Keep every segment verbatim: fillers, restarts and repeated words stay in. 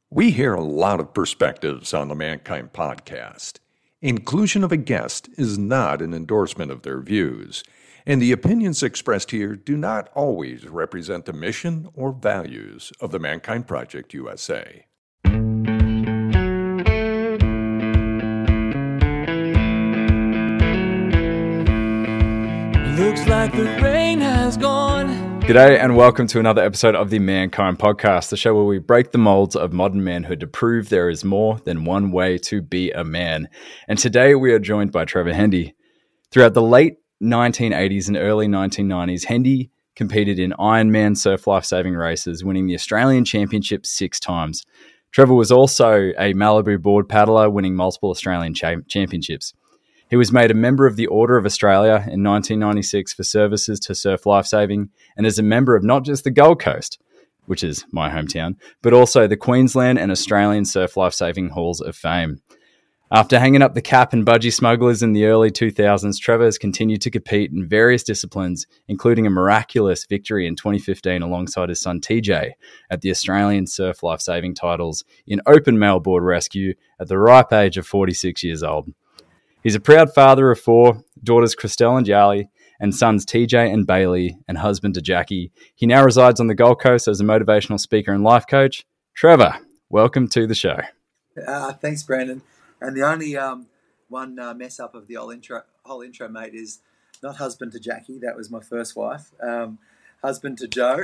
We hear a lot of perspectives on the Mankind podcast. Inclusion of a guest is not an endorsement of their views, and the opinions expressed here do not always represent the mission or values of the Mankind Project U S A. Looks like the rain has gone. G'day and welcome to another episode of the Mankind Podcast, the show where we break the molds of modern manhood to prove there is more than one way to be a man. And today we are joined by Trevor Hendy. Throughout the late nineteen eighties and early nineteen nineties, Hendy competed in Ironman surf lifesaving races, winning the Australian Championship six times. Trevor was also a Malibu board paddler, winning multiple Australian cha- championships. He was made a member of the Order of Australia in nineteen ninety-six for services to surf lifesaving, and is a member of not just the Gold Coast, which is my hometown, but also the Queensland and Australian Surf Lifesaving Halls of Fame. After hanging up the cap and budgie smugglers in the early two thousands, Trevor has continued to compete in various disciplines, including a miraculous victory in twenty fifteen alongside his son T J at the Australian Surf Lifesaving titles in open mailboard rescue at the ripe age of forty-six years old. He's a proud father of four, daughters Christelle and Yarly, and sons T J and Bailey, and husband to Jackie. He now resides on the Gold Coast as a motivational speaker and life coach. Trevor, welcome to the show. Uh, thanks, Brandon. And the only um, one uh, mess up of the whole intro, whole intro, mate, is not husband to Jackie. That was my first wife. Um, husband to Joe.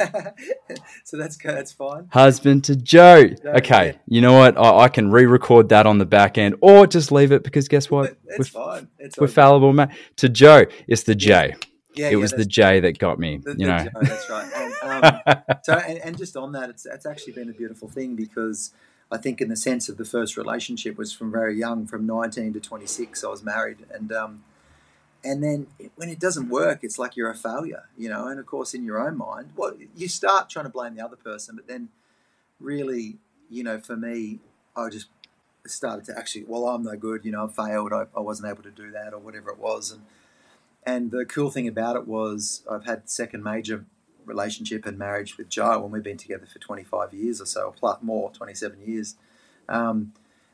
So that's that's fine. Husband to Joe. Okay, yeah. You know what? I, I can re-record that on the back end, or just leave it because guess what? It's we're, fine. It's we're fallible, mate. To Joe, it's the J. Yeah, it yeah, was the J that got me. The, you the know. Joe, that's right. And, um, so, and, and just on that, it's it's actually been a beautiful thing because I think in the sense of the first relationship was from very young, from nineteen to twenty-six. I was married, and um, and then when it doesn't work, it's like you're a failure, you know. And of course, in your own mind, well, you start trying to blame the other person, but then really, you know, for me, I just started to actually, well, I'm no good, you know, I failed, I, I wasn't able to do that, or whatever it was, and and the cool thing about it was I've had second major relationship and marriage with Joe, and we've been together for twenty-five years or so, plus more, twenty-seven years. Um,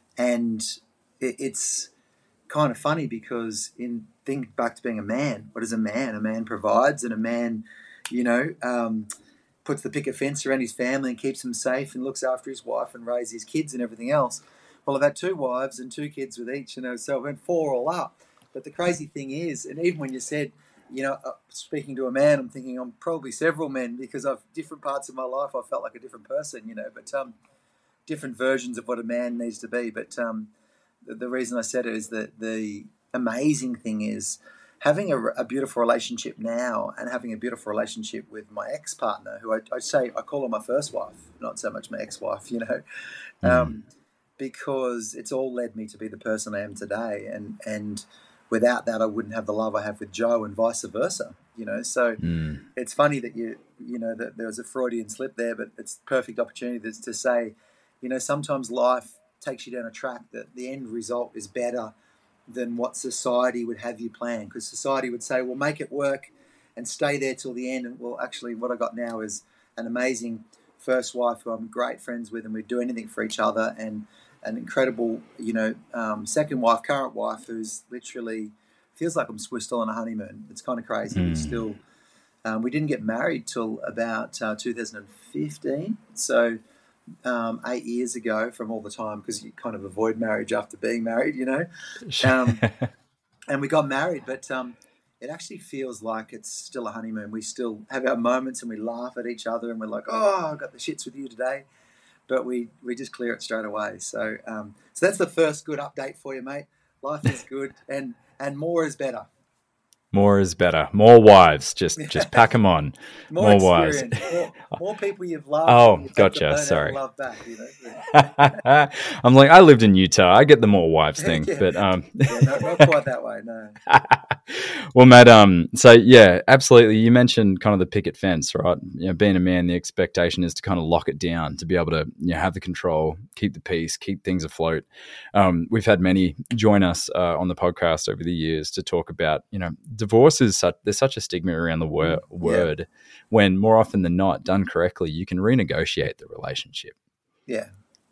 and it, it's kind of funny because in think back to being a man, what is a man? A man provides, and a man, you know, um, puts the picket fence around his family and keeps him safe and looks after his wife and raises his kids and everything else. Well, I've had two wives and two kids with each, you know, so I went four all up. But the crazy thing is, and even when you said, you know, uh, speaking to a man, I'm thinking I'm probably several men because I've different parts of my life I felt like a different person, you know, but um, different versions of what a man needs to be. But um, the, the reason I said it is that the amazing thing is having a, a beautiful relationship now and having a beautiful relationship with my ex-partner, who I, I say, I call her my first wife, not so much my ex-wife, you know, mm. um, because it's all led me to be the person I am today. And, and, without that, I wouldn't have the love I have with Joe, and vice versa. You know, so mm. it's funny that you, you know, that there was a Freudian slip there, but it's a perfect opportunity to, to say, you know, sometimes life takes you down a track that the end result is better than what society would have you plan, because society would say, well, make it work and stay there till the end. And well, actually, what I got now is an amazing first wife who I'm great friends with, and we do anything for each other, and an incredible, you know, um, second wife, current wife, who's literally feels like I'm, we're still on a honeymoon. It's kind of crazy. Mm. We still, um, we didn't get married till about uh, two thousand fifteen. So um, eight years ago from all the time, because you kind of avoid marriage after being married, you know. Um, and we got married, but um, it actually feels like it's still a honeymoon. We still have our moments and we laugh at each other and we're like, oh, I got the shits with you today. But we, we just clear it straight away. So um, so that's the first good update for you, mate. Life is good, and, and more is better. More is better. More wives. Just just pack them on. More, more wives. More, more people you've loved. Oh, you've gotcha. Sorry. Love back, you know? I'm like, I lived in Utah. I get the more wives thing, yeah. but um, yeah, no, not quite that way. No. Well, Matt. Um. So yeah, absolutely. You mentioned kind of the picket fence, right? You know, being a man, the expectation is to kind of lock it down, to be able to, you know, have the control, keep the peace, keep things afloat. Um, we've had many join us uh, on the podcast over the years to talk about, you know, divorce is such, there's such a stigma around the wor- yeah. word, when more often than not, done correctly, you can renegotiate the relationship. Yeah.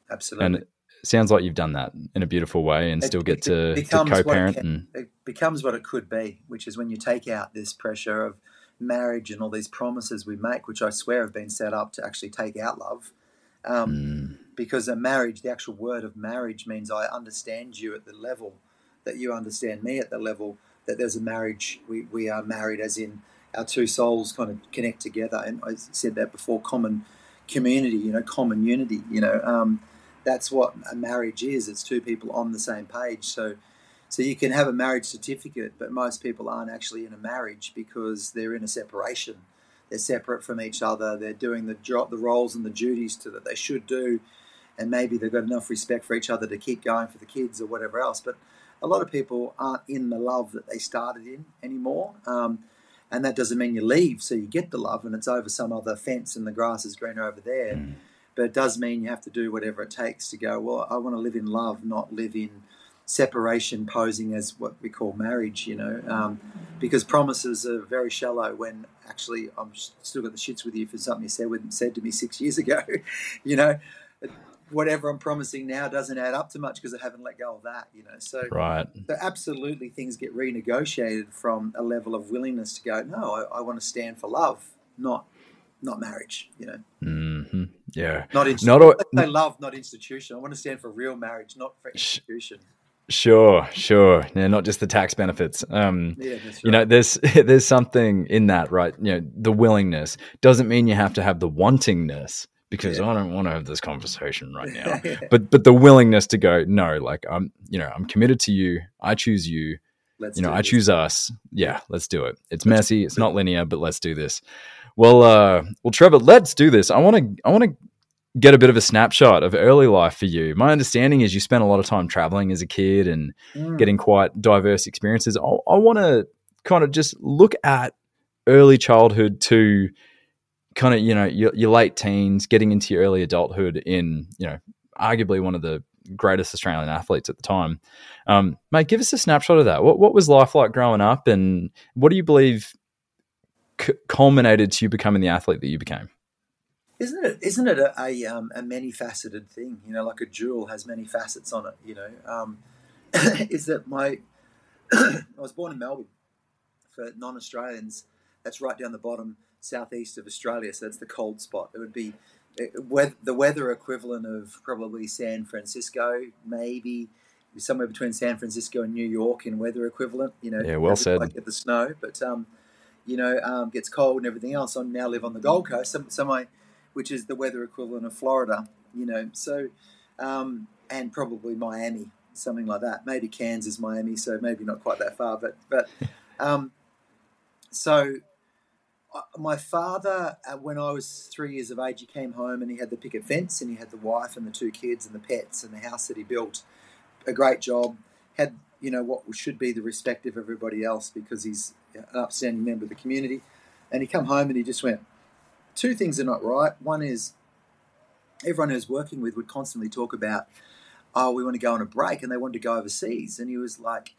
absolutely. And it sounds like you've done that in a beautiful way and it, still get it, to, it to co-parent. What it, can, and it becomes what it could be, which is when you take out this pressure of marriage and all these promises we make, which I swear have been set up to actually take out love. Um, mm. Because a marriage, the actual word of marriage means I understand you at the level that you understand me at the level that there's a marriage. We, we are married as in our two souls kind of connect together. And I said that before, common community, you know, common unity, you know, um, that's what a marriage is. It's two people on the same page. So, so you can have a marriage certificate, but most people aren't actually in a marriage because they're in a separation. They're separate from each other. They're doing the job, the roles and the duties to, that they should do. And maybe they've got enough respect for each other to keep going for the kids or whatever else. But a lot of people aren't in the love that they started in anymore. Um, and that doesn't mean you leave, so you get the love and it's over some other fence and the grass is greener over there. Mm. But it does mean you have to do whatever it takes to go, well, I want to live in love, not live in separation posing as what we call marriage, you know, um, because promises are very shallow when actually I'm still got the shits with you for something you said, with, said to me six years ago, you know. Whatever I'm promising now doesn't add up to much because I haven't let go of that, you know. So, right. so absolutely things get renegotiated from a level of willingness to go, no, I, I want to stand for love, not not marriage, you know. Mm-hmm. Yeah. Not institution. Not a, I love, not institution. I want to stand for real marriage, not for institution. Sure, sure. Yeah, not just the tax benefits. Um, yeah, that's right. You know, there's there's something in that, right? You know, the willingness doesn't mean you have to have the wantingness. Because yeah. I don't want to have this conversation right now, yeah. but but the willingness to go, no, like I'm, you know, I'm committed to you. I choose you. Let's you know, I this. choose us. Yeah, let's do it. It's messy. It's not linear, but let's do this. Well, uh, well, Trevor, let's do this. I want to, I want to get a bit of a snapshot of early life for you. My understanding is you spent a lot of time traveling as a kid and mm. getting quite diverse experiences. I, I want to kind of just look at early childhood to kind of, you know, your, your late teens, getting into your early adulthood in, you know, arguably one of the greatest Australian athletes at the time. Um, mate, give us a snapshot of that. What what was life like growing up, and what do you believe c- culminated to you becoming the athlete that you became? Isn't it? Isn't it a a, um, a many-faceted thing? You know, like a jewel has many facets on it. You know, um, is that my I was born in Melbourne. For non-Australians, that's right down the bottom southeast of Australia, so that's the cold spot. It would be it, the weather equivalent of probably San Francisco, maybe somewhere between San Francisco and New York in weather equivalent. You know, yeah, well said. Like get the snow, but um, you know, um, gets cold and everything else. I now live on the Gold Coast, so, so my, which is the weather equivalent of Florida. You know, so um, and probably Miami, something like that. Maybe Kansas, Miami, so maybe not quite that far, but but um, so. My father, uh, when I was three years of age, he came home and he had the picket fence and he had the wife and the two kids and the pets and the house that he built. A great job. Had, you know, what should be the respect of everybody else because he's an upstanding member of the community. And he come home and he just went, two things are not right. One is everyone who was working with would constantly talk about, oh, we want to go on a break, and they wanted to go overseas. And he was like,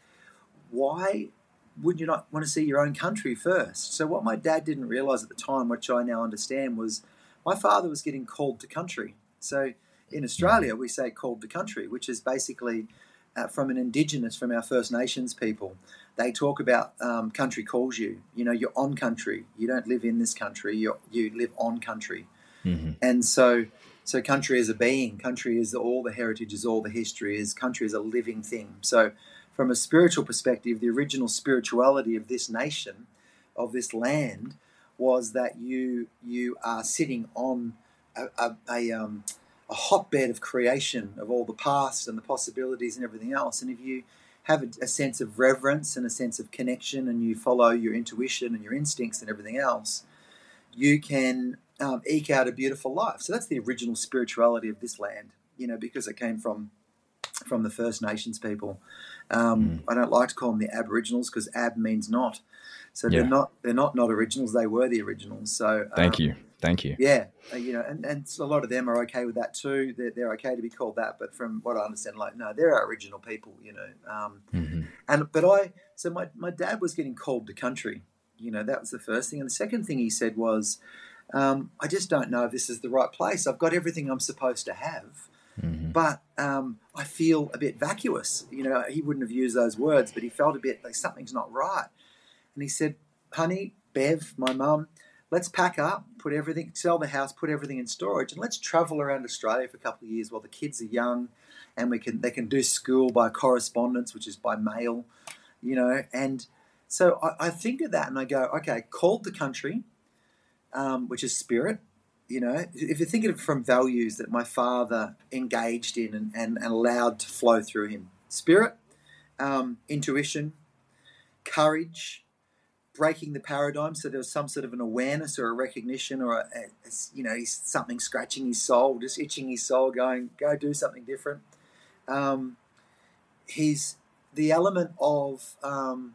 why would you not want to see your own country first? So what my dad didn't realise at the time, which I now understand, was my father was getting called to country. So in Australia, we say called to country, which is basically uh, from an Indigenous, from our First Nations people. They talk about um, country calls you. You know, you're on country. You don't live in this country. You you live on country. Mm-hmm. And so so country is a being. Country is all the heritage, is all the history, is country is a living thing. So from a spiritual perspective, the original spirituality of this nation, of this land, was that you you are sitting on a, a, a, um, a hotbed of creation of all the past and the possibilities and everything else. And if you have a, a sense of reverence and a sense of connection and you follow your intuition and your instincts and everything else, you can um, eke out a beautiful life. So that's the original spirituality of this land, you know, because it came from from the First Nations people. Um, mm. I don't like to call them the Aboriginals because ab means not. So yeah. they're not they're not not originals. They were the originals. So thank um, you, thank you. Yeah, uh, you know, and, and a lot of them are okay with that too. They're they're okay to be called that. But from what I understand, like no, they're our original people. You know, um, mm-hmm. and but I so my my dad was getting called to country. You know, that was the first thing, and the second thing he said was, um, I just don't know if this is the right place. I've got everything I'm supposed to have. Mm-hmm. but um, I feel a bit vacuous. You know, he wouldn't have used those words, but he felt a bit like something's not right. And he said, honey, Bev, my mum, let's pack up, put everything, sell the house, put everything in storage, and let's travel around Australia for a couple of years while the kids are young, and we can they can do school by correspondence, which is by mail, you know. And so I, I think of that and I go, okay, called the country, um, which is spirit. You know, if you think of it from values that my father engaged in and, and, and allowed to flow through him, spirit, um, intuition, courage, breaking the paradigm. So there was some sort of an awareness or a recognition or, a, a, a, you know, he's something scratching his soul, just itching his soul, going, go do something different. Um, he's the element of um,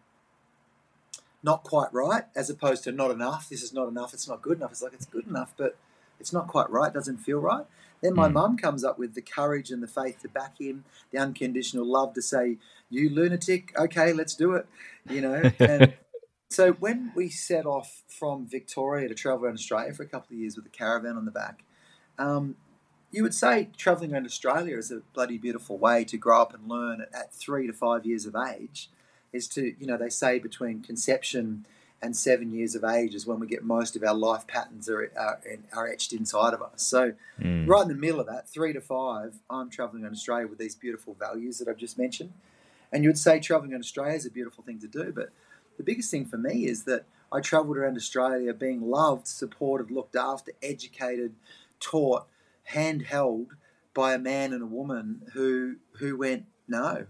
not quite right as opposed to not enough. This is not enough. It's not good enough. It's like, it's good enough, but it's not quite right, doesn't feel right. Then my mm. mum comes up with the courage and the faith to back him, the unconditional love to say, you lunatic, okay, let's do it, you know. And so when we set off from Victoria to travel around Australia for a couple of years with a caravan on the back, um, you would say travelling around Australia is a bloody beautiful way to grow up and learn at, at three to five years of age, is to, you know, they say between conception and seven years of age is when we get most of our life patterns are are, are etched inside of us. So mm. right in the middle of that, three to five, I'm travelling around Australia with these beautiful values that I've just mentioned. And you would say travelling around Australia is a beautiful thing to do. But the biggest thing for me is that I travelled around Australia being loved, supported, looked after, educated, taught, handheld by a man and a woman who who went, no,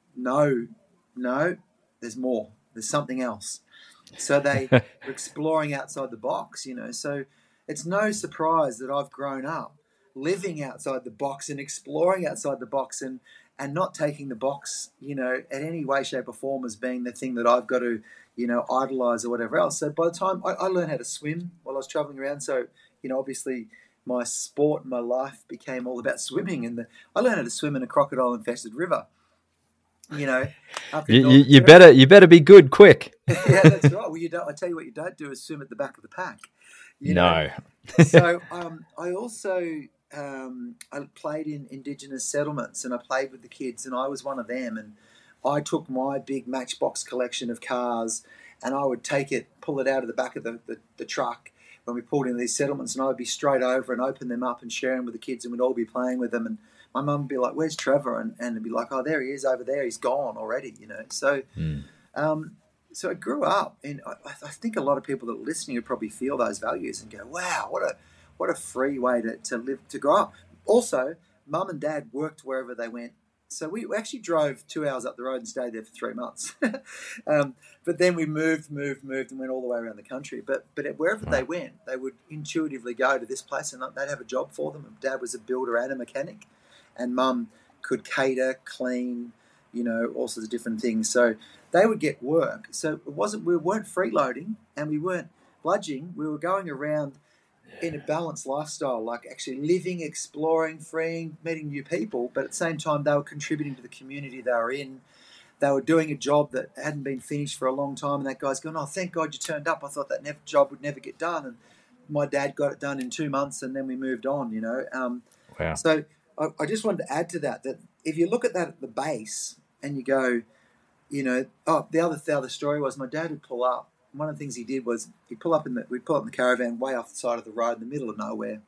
no, no, there's more. There's something else. So they were exploring outside the box, you know. So it's no surprise that I've grown up living outside the box and exploring outside the box and, and not taking the box, you know, at any way, shape or form as being the thing that I've got to, you know, idolise or whatever else. So by the time I, I learned how to swim while I was travelling around, so, you know, obviously my sport and my life became all about swimming. And the, I learned how to swim in a crocodile-infested river. You know, you, you, you better you better be good quick. Yeah, that's right. Well, you don't. I tell you what, you don't do is swim at the back of the pack. You no. So um, I also um, I played in Indigenous settlements and I played with the kids and I was one of them. And I took my big Matchbox collection of cars and I would take it, pull it out of the back of the, the, the truck when we pulled into these settlements, and I would be straight over and open them up and share them with the kids, and we'd all be playing with them. And my mum would be like, where's Trevor? And, and it'd be like, oh, there he is over there. He's gone already, you know. So mm. um, so I grew up, and I, I think a lot of people that are listening would probably feel those values and go, wow, what a what a free way to, to live, to grow up. Also, mum and dad worked wherever they went. So we actually drove two hours up the road and stayed there for three months. um, but then we moved, moved, moved and went all the way around the country. But but wherever they went, they would intuitively go to this place and they'd have a job for them. Dad was a builder and a mechanic. And mum could cater, clean, you know, all sorts of different things. So they would get work. So it wasn't, we weren't freeloading and we weren't bludging. We were going around in a balanced lifestyle, like actually living, exploring, freeing, meeting new people. But at the same time, they were contributing to the community they were in. They were doing a job that hadn't been finished for a long time. And that guy's going, oh, thank God you turned up. I thought that never, job would never get done. And my dad got it done in two months and then we moved on, you know. Um, wow. So I just wanted to add to that, that if you look at that at the base and you go, you know, oh, the other the other story was my dad would pull up. One of the things he did was he'd pull up in the, we'd pull up in the caravan way off the side of the road in the middle of nowhere.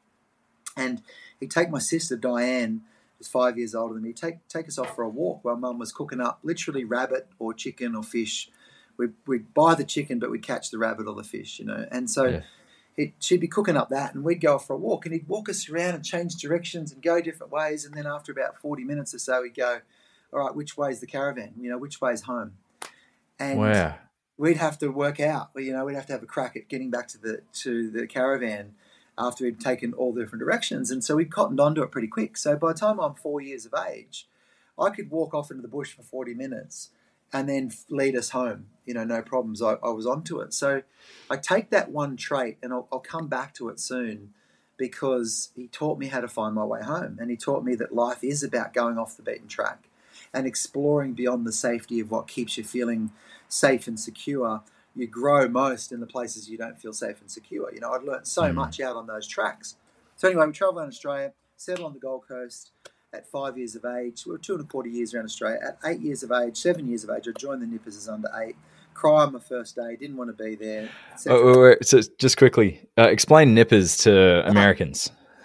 And he'd take my sister, Diane, who's five years older than me, take take us off for a walk while mum was cooking up literally rabbit or chicken or fish. We'd, we'd buy the chicken, but we'd catch the rabbit or the fish, you know. And so... Yeah. It, she'd be cooking up that and we'd go off for a walk and he'd walk us around and change directions and go different ways, and then after about forty minutes or so he'd go, all right, which way's the caravan? You know, which way's home? And wow. we'd have to work out, you know, we'd have to have a crack at getting back to the to the caravan after we'd taken all the different directions. And so we cottoned onto it pretty quick. So by the time I'm four years of age, I could walk off into the bush for forty minutes and then lead us home, you know, no problems. I, I was onto it. So I take that one trait, and I'll, I'll come back to it soon, because he taught me how to find my way home. And he taught me that life is about going off the beaten track and exploring beyond the safety of what keeps you feeling safe and secure. You grow most in the places you don't feel safe and secure. You know, I'd learned so mm. much out on those tracks. So anyway, we travel around Australia, settle on the Gold Coast, at five years of age. We were two and a quarter years around Australia. At eight years of age, seven years of age, I joined the Nippers as under eight. Cry on my first day, didn't want to be there. Oh, wait, wait. So just quickly, uh, explain Nippers to Americans.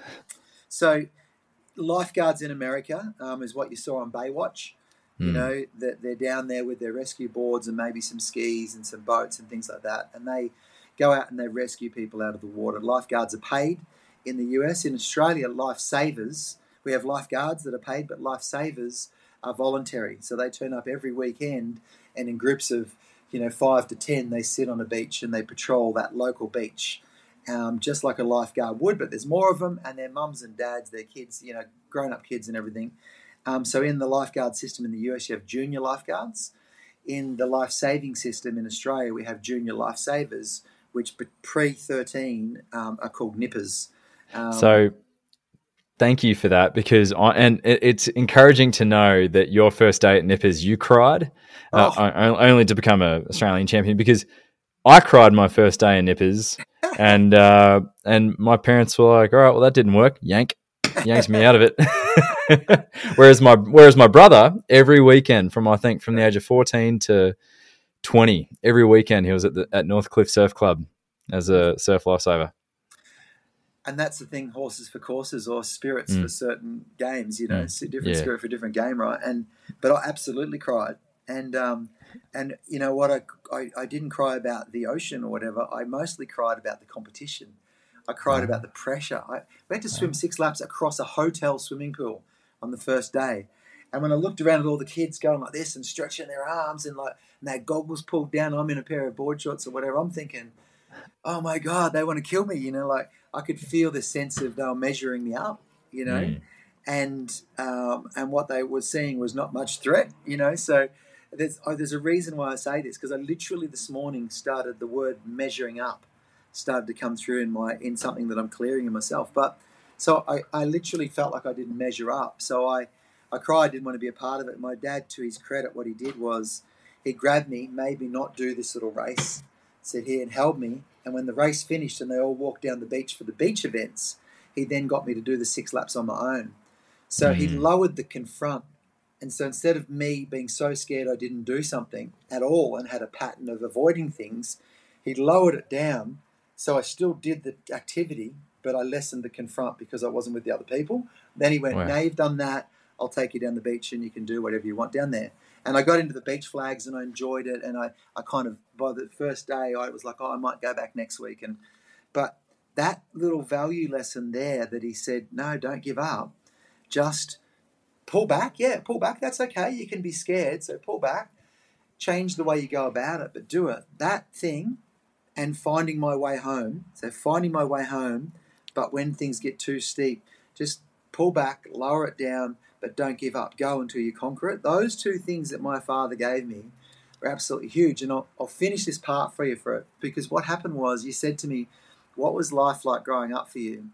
So lifeguards in America um, is what you saw on Baywatch. You Mm. know, that they're down there with their rescue boards and maybe some skis and some boats and things like that. And they go out and they rescue people out of the water. Lifeguards are paid in the U S. In Australia, lifesavers, we have lifeguards that are paid, but lifesavers are voluntary. So they turn up every weekend, and in groups of, you know, five to ten, they sit on a beach and they patrol that local beach, um, just like a lifeguard would, but there's more of them, and their mums and dads, their kids, you know, grown-up kids and everything. Um, so in the lifeguard system in the U S, you have junior lifeguards. In the life-saving system in Australia, we have junior lifesavers, which pre thirteen um, are called nippers. Um, So thank you for that, because I, and it, it's encouraging to know that your first day at Nippers, you cried uh, Oh. o- only to become an Australian champion, because I cried my first day in Nippers and uh, and my parents were like, all right, well, that didn't work. Yank. Yanks me out of it. whereas my whereas my brother, every weekend from I think from the age of fourteen to twenty, every weekend he was at the at Northcliffe Surf Club as a surf lifesaver. And that's the thing, horses for courses or spirits Mm. for certain games, you know, Mm. it's a different Yeah. spirit for a different game, right? And but I absolutely cried. And um, and you know what, I, I, I didn't cry about the ocean or whatever. I mostly cried about the competition. I cried about the pressure. I we had to swim six laps across a hotel swimming pool on the first day. And when I looked around at all the kids going like this and stretching their arms and like and they had goggles pulled down, I'm in a pair of board shorts or whatever, I'm thinking, oh my God, they want to kill me, you know, like I could feel the sense of they were measuring me up, you know, Mm. and um, and what they were seeing was not much threat, you know. So there's oh, there's a reason why I say this, because I literally this morning started the word measuring up started to come through in my in something that I'm clearing in myself. But so I, I literally felt like I didn't measure up. So I, I cried, didn't want to be a part of it. My dad, to his credit, what he did was he grabbed me, made me not do this little race, said here and held me. And when the race finished and they all walked down the beach for the beach events, he then got me to do the six laps on my own. So he Mm. lowered the confront. And so instead of me being so scared I didn't do something at all and had a pattern of avoiding things, he lowered it down. So I still did the activity, but I lessened the confront because I wasn't with the other people. Then he went, Wow. now you've done that, I'll take you down the beach and you can do whatever you want down there. And I got into the beach flags and I enjoyed it. And I, I kind of, by the first day, I was like, oh, I might go back next week. And But that little value lesson there that he said, no, don't give up. Just pull back. Yeah, pull back. That's okay. You can be scared. So pull back. Change the way you go about it, but do it. That thing and finding my way home. So finding my way home, but when things get too steep, just pull back, lower it down, but don't give up. Go until you conquer it. Those two things that my father gave me were absolutely huge. And I'll, I'll finish this part for you for it, because what happened was you said to me, what was life like growing up for you?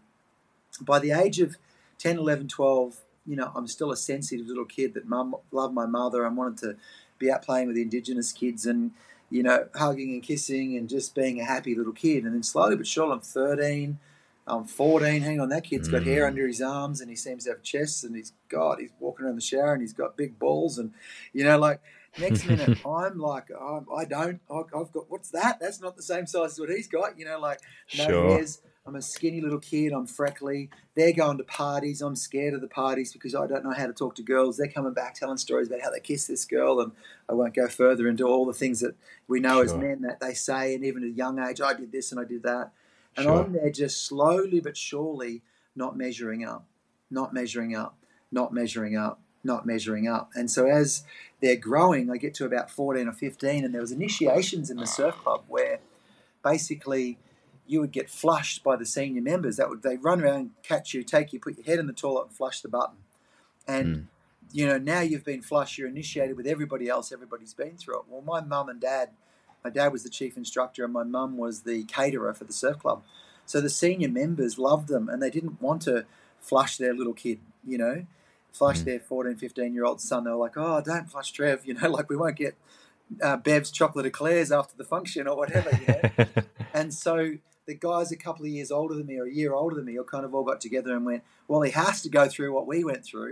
By the age of ten, eleven, twelve, you know, I'm still a sensitive little kid that mum loved my mother and wanted to be out playing with the Indigenous kids and, you know, hugging and kissing and just being a happy little kid. And then slowly but surely I'm thirteen, I'm fourteen. Hang on, that kid's got Mm. hair under his arms and he seems to have chests and he's God, he's walking around the shower and he's got big balls and, you know, like next minute I'm like, oh, I don't, I've got, what's that? That's not the same size as what he's got, you know, like no Sure. hairs. I'm a skinny little kid. I'm freckly. They're going to parties. I'm scared of the parties because I don't know how to talk to girls. They're coming back telling stories about how they kissed this girl, and I won't go further into all the things that we know as Sure. men that they say, and even at a young age, I did this and I did that. And Sure. I'm there just slowly but surely not measuring up, not measuring up, not measuring up, not measuring up. And so as they're growing, I get to about fourteen or fifteen, and there was initiations in the surf club where basically you would get flushed by the senior members. That would they run around, catch you, take you, put your head in the toilet and flush the button. And, Mm. you know, now you've been flushed, you're initiated with everybody else, everybody's been through it. Well, my mum and dad, my dad was the chief instructor and my mum was the caterer for the surf club. So the senior members loved them and they didn't want to flush their little kid, you know, flush Mm. their fourteen, fifteen-year-old son. They were like, oh, don't flush Trev, you know, like we won't get uh, Bev's chocolate eclairs after the function or whatever, you know. And so the guys a couple of years older than me or a year older than me all kind of all got together and went, well, he has to go through what we went through.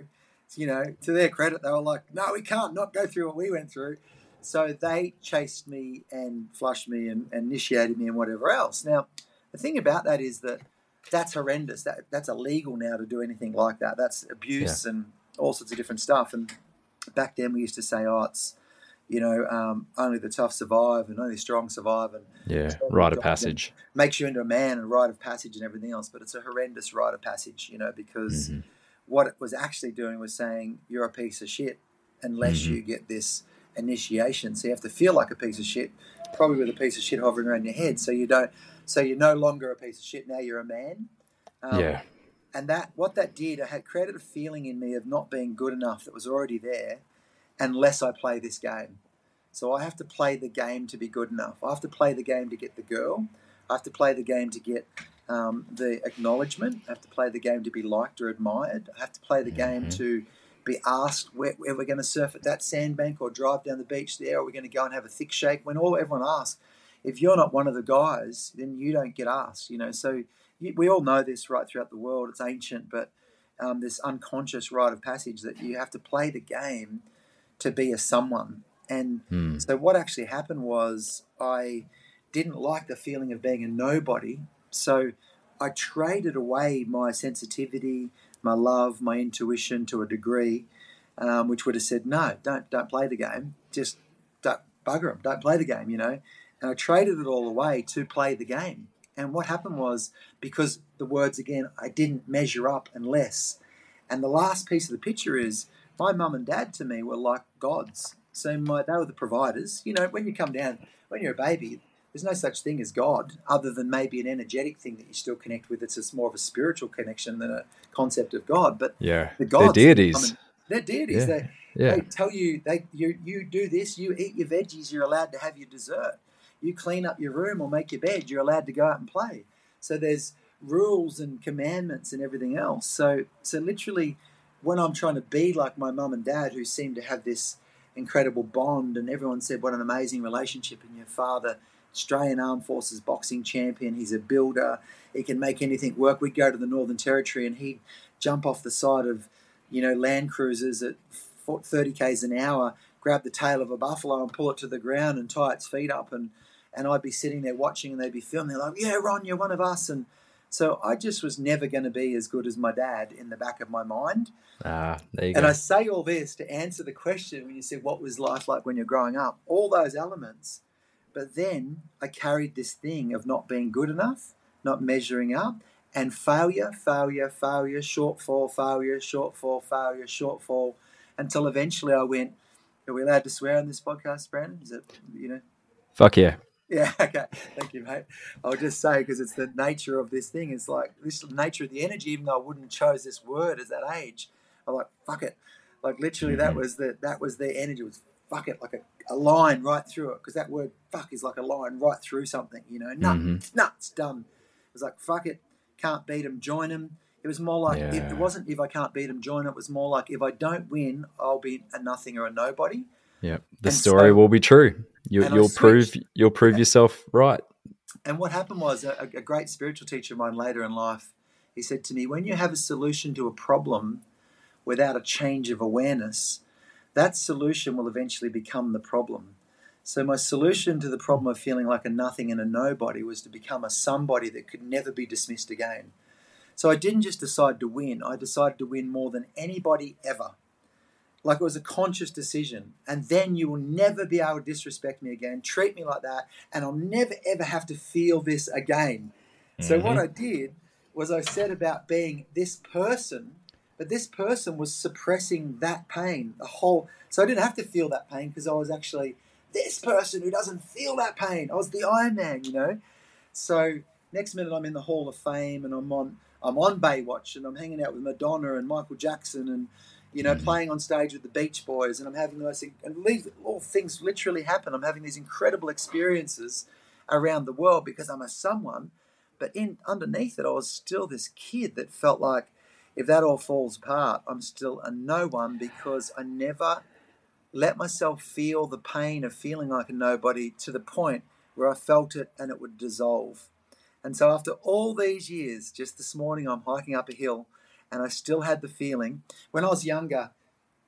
you know, to their credit, they were like, no, we can't not go through what we went through. So they chased me and flushed me and, and initiated me and whatever else. Now, the thing about that is that that's horrendous. That That's illegal now to do anything like that. That's abuse yeah. and all sorts of different stuff. And back then we used to say, oh, it's, you know, um, only the tough survive and only the strong survive. And yeah, rite of passage. Makes you into a man and rite of passage and everything else. But it's a horrendous rite of passage, you know, because mm-hmm. what it was actually doing was saying you're a piece of shit unless mm-hmm. you get this initiation. So you have to feel like a piece of shit, probably with a piece of shit hovering around your head. So you don't, so you're no longer a piece of shit. Now you're a man. Um, yeah. And that, what that did, it had created a feeling in me of not being good enough that was already there unless I play this game. So I have to play the game to be good enough. I have to play the game to get the girl. I have to play the game to get um, the acknowledgement. I have to play the game to be liked or admired. I have to play the mm-hmm. game to be asked where, where we're going to surf at that sandbank or drive down the beach there, or we're going to go and have a thick shake. When all everyone asks, if you're not one of the guys, then you don't get asked. You know, so you, we all know this right throughout the world. It's ancient, but um, this unconscious rite of passage that you have to play the game to be a someone. And hmm. so what actually happened was I didn't like the feeling of being a nobody. So I traded away my sensitivity, my love, my intuition to a degree, um, which would have said, no, don't don't play the game. Just don't bugger them. Don't play the game, you know. And I traded it all away to play the game. And what happened was, because the words, again, I didn't measure up unless. And the last piece of the picture is my mum and dad to me were like gods. So my, they were the providers. You know, when you come down, when you're a baby, there's no such thing as God other than maybe an energetic thing that you still connect with. It's just more of a spiritual connection than a concept of God. But yeah, the gods, they're deities. I mean, they're deities. Yeah. They, yeah. they tell you, they you you do this, you eat your veggies, you're allowed to have your dessert. You clean up your room or make your bed, you're allowed to go out and play. So there's rules and commandments and everything else. So so literally, when I'm trying to be like my mum and dad, who seem to have this incredible bond, and everyone said what an amazing relationship, and your father, Australian Armed Forces boxing champion, he's a builder, he can make anything work. We'd go to the Northern Territory and he'd jump off the side of, you know, Land Cruisers at thirty kays an hour, grab the tail of a buffalo and pull it to the ground and tie its feet up, and and I'd be sitting there watching and they'd be filming. They're like, yeah, Ron, you're one of us. And so I just was never going to be as good as my dad in the back of my mind. Ah, there you and go. I say all this to answer the question when you said, what was life like when you're growing up? All those elements. But then I carried this thing of not being good enough, not measuring up, and failure, failure, failure, shortfall, failure, shortfall, failure, shortfall, until eventually I went, are we allowed to swear on this podcast, Brandon? Is it, you know? Fuck yeah. Yeah, okay. Thank you, mate. I'll just say, because it's the nature of this thing. It's like this nature of the energy, even though I wouldn't have chose this word at that age. I'm like, fuck it. Like literally mm-hmm. that was the that was their energy. It was fuck it, like a, a line right through it. Because that word fuck is like a line right through something, you know. No, mm-hmm. it's nuts, done. It was like, fuck it, can't beat them, join them. It was more like, yeah. if, it wasn't if I can't beat them, join them. It was more like, if I don't win, I'll be a nothing or a nobody. Yeah, the and story so, will be true. You, you'll prove you'll prove yourself right. And what happened was a, a great spiritual teacher of mine later in life, he said to me, when you have a solution to a problem without a change of awareness, that solution will eventually become the problem. So my solution to the problem of feeling like a nothing and a nobody was to become a somebody that could never be dismissed again. So I didn't just decide to win. I decided to win more than anybody ever. Like it was a conscious decision. And then you will never be able to disrespect me again, treat me like that, and I'll never, ever have to feel this again. Mm-hmm. So what I did was I said about being this person, but this person was suppressing that pain, the whole. So I didn't have to feel that pain because I was actually this person who doesn't feel that pain. I was the Iron Man, you know. So next minute I'm in the Hall of Fame and I'm on I'm on Baywatch and I'm hanging out with Madonna and Michael Jackson and, you know, mm-hmm. playing on stage with the Beach Boys, and I'm having those, and these all things literally happen. I'm having these incredible experiences around the world because I'm a someone, but in underneath it, I was still this kid that felt like if that all falls apart, I'm still a no one because I never let myself feel the pain of feeling like a nobody to the point where I felt it and it would dissolve. And so after all these years, just this morning, I'm hiking up a hill, and I still had the feeling. When I was younger,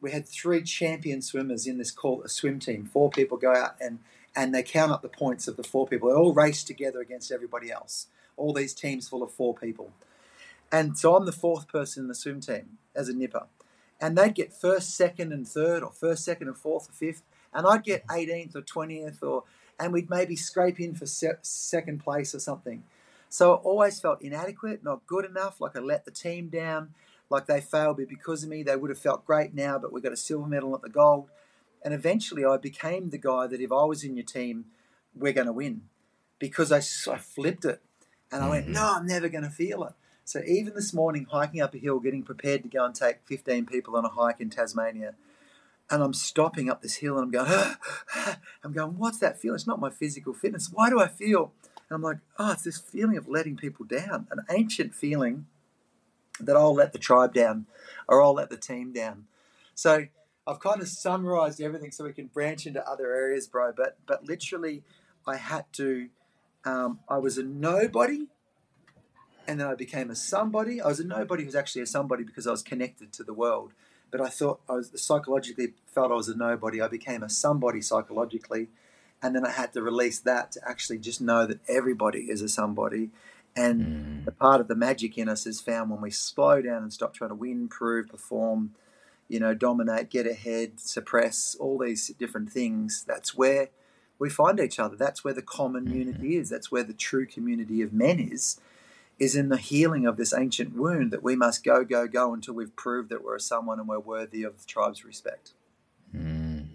we had three champion swimmers in this called a swim team. Four people go out and, and they count up the points of the four people. They all race together against everybody else. All these teams full of four people. And so I'm the fourth person in the swim team as a nipper. And they'd get first, second, and third, or first, second, and fourth, or fifth. And I'd get eighteenth or twentieth, or and we'd maybe scrape in for se- second place or something. So I always felt inadequate, not good enough, like I let the team down, like they failed, but because of me, they would have felt great now, but we got a silver medal, not the gold. And eventually I became the guy that if I was in your team, we're going to win. Because I, I flipped it. And I went, no, I'm never going to feel it. So even this morning, hiking up a hill, getting prepared to go and take fifteen people on a hike in Tasmania, and I'm stopping up this hill and I'm going, ah, ah. I'm going, what's that feel? It's not my physical fitness. Why do I feel? And I'm like, oh, it's this feeling of letting people down, an ancient feeling that I'll let the tribe down or I'll let the team down. So I've kind of summarized everything so we can branch into other areas, bro. But but literally, I had to, um, I was a nobody. And then I became a somebody. I was a nobody who was actually a somebody because I was connected to the world. But I thought I was psychologically felt I was a nobody. I became a somebody psychologically. And then I had to release that to actually just know that everybody is a somebody. And mm. the part of the magic in us is found when we slow down and stop trying to win, prove, perform, you know, dominate, get ahead, suppress, all these different things. That's where we find each other. That's where the common mm-hmm. unity is. That's where the true community of men is. is in the healing of this ancient wound that we must go, go, go until we've proved that we're someone and we're worthy of the tribe's respect. Mm.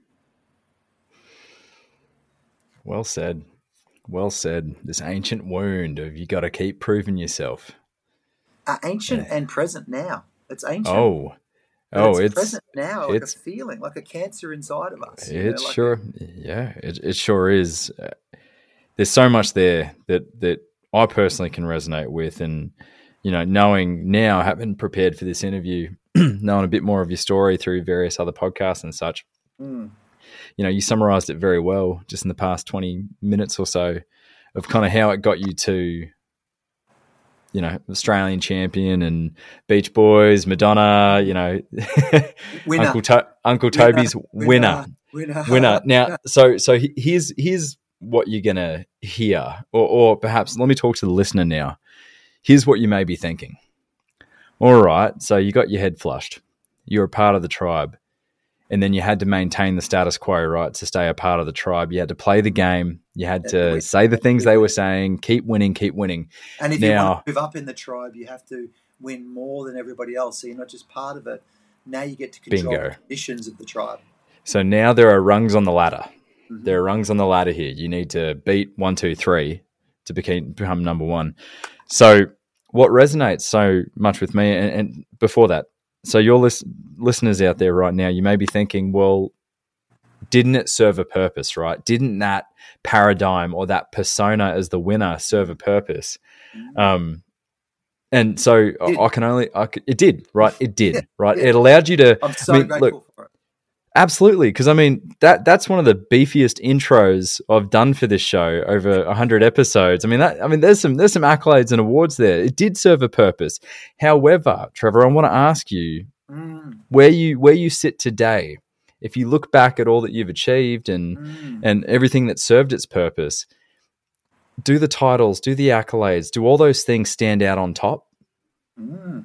Well said. Well said. This ancient wound of you got to keep proving yourself. Uh, ancient yeah. and present now. It's ancient. Oh, oh, it's, it's present now, like it's, a feeling, like a cancer inside of us. It's know, like sure, a, yeah, it, it sure is. Uh, there's so much there that that I personally can resonate with, and you know, knowing now, having prepared for this interview, knowing a bit more of your story through various other podcasts and such. Mm. You know, you summarized it very well just in the past twenty minutes or so of kind of how it got you to, you know, Australian champion and Beach Boys, Madonna, you know, Uncle to- Uncle winner. Toby's winner, winner, winner. winner. Now, so so here's here's what you're gonna hear, or or perhaps let me talk to the listener now. Here's what you may be thinking. All right, so you got your head flushed. You're a part of the tribe. And then you had to maintain the status quo, right, to stay a part of the tribe. You had to play the game. You had to say the things they were saying, keep winning, keep winning. And if now, you want to move up in the tribe, you have to win more than everybody else. So you're not just part of it. Now you get to control bingo. the conditions of the tribe. So now there are rungs on the ladder. Mm-hmm. There are rungs on the ladder here. You need to beat one, two, three to become, become number one. So what resonates so much with me, and, and before that, so your list, listeners out there right now, you may be thinking, well, didn't it serve a purpose, right? Didn't that paradigm or that persona as the winner serve a purpose? Um, and so I, I can only, I could, it did, right? It did, yeah, right? Yeah. It allowed you to. I'm so I mean, grateful look, for it. Absolutely, because I mean that that's one of the beefiest intros I've done for this show over a hundred episodes. I mean that I mean there's some there's some accolades and awards there. It did serve a purpose. However, Trevor, I want to ask you mm. where you where you sit today. If you look back at all that you've achieved and mm. and everything that served its purpose, do the titles, do the accolades, do all those things stand out on top? Mm.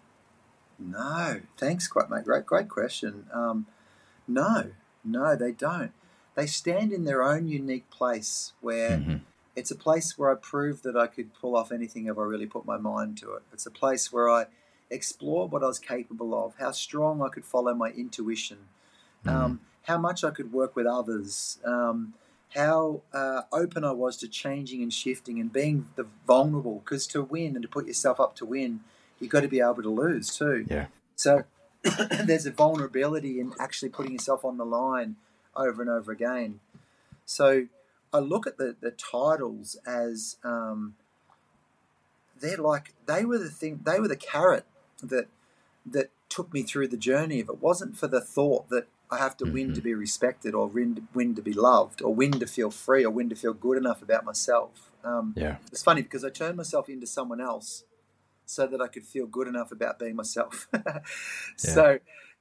No, thanks, quite mate. Great, great question. Um, No, no, they don't. They stand in their own unique place where mm-hmm. it's a place where I proved that I could pull off anything if I really put my mind to it. It's a place where I explored what I was capable of, how strong I could follow my intuition, mm-hmm. um, how much I could work with others, um, how uh, open I was to changing and shifting and being the vulnerable. Because to win and to put yourself up to win, you've got to be able to lose too. Yeah. So there's a vulnerability in actually putting yourself on the line over and over again. So I look at the, the titles as um, they're like they were the thing, they were the carrot that that took me through the journey. If it wasn't for the thought that I have to mm-hmm. win to be respected, or win, win to be loved, or win to feel free, or win to feel good enough about myself. Um, yeah, it's funny because I turned myself into someone else so that I could feel good enough about being myself. So uh,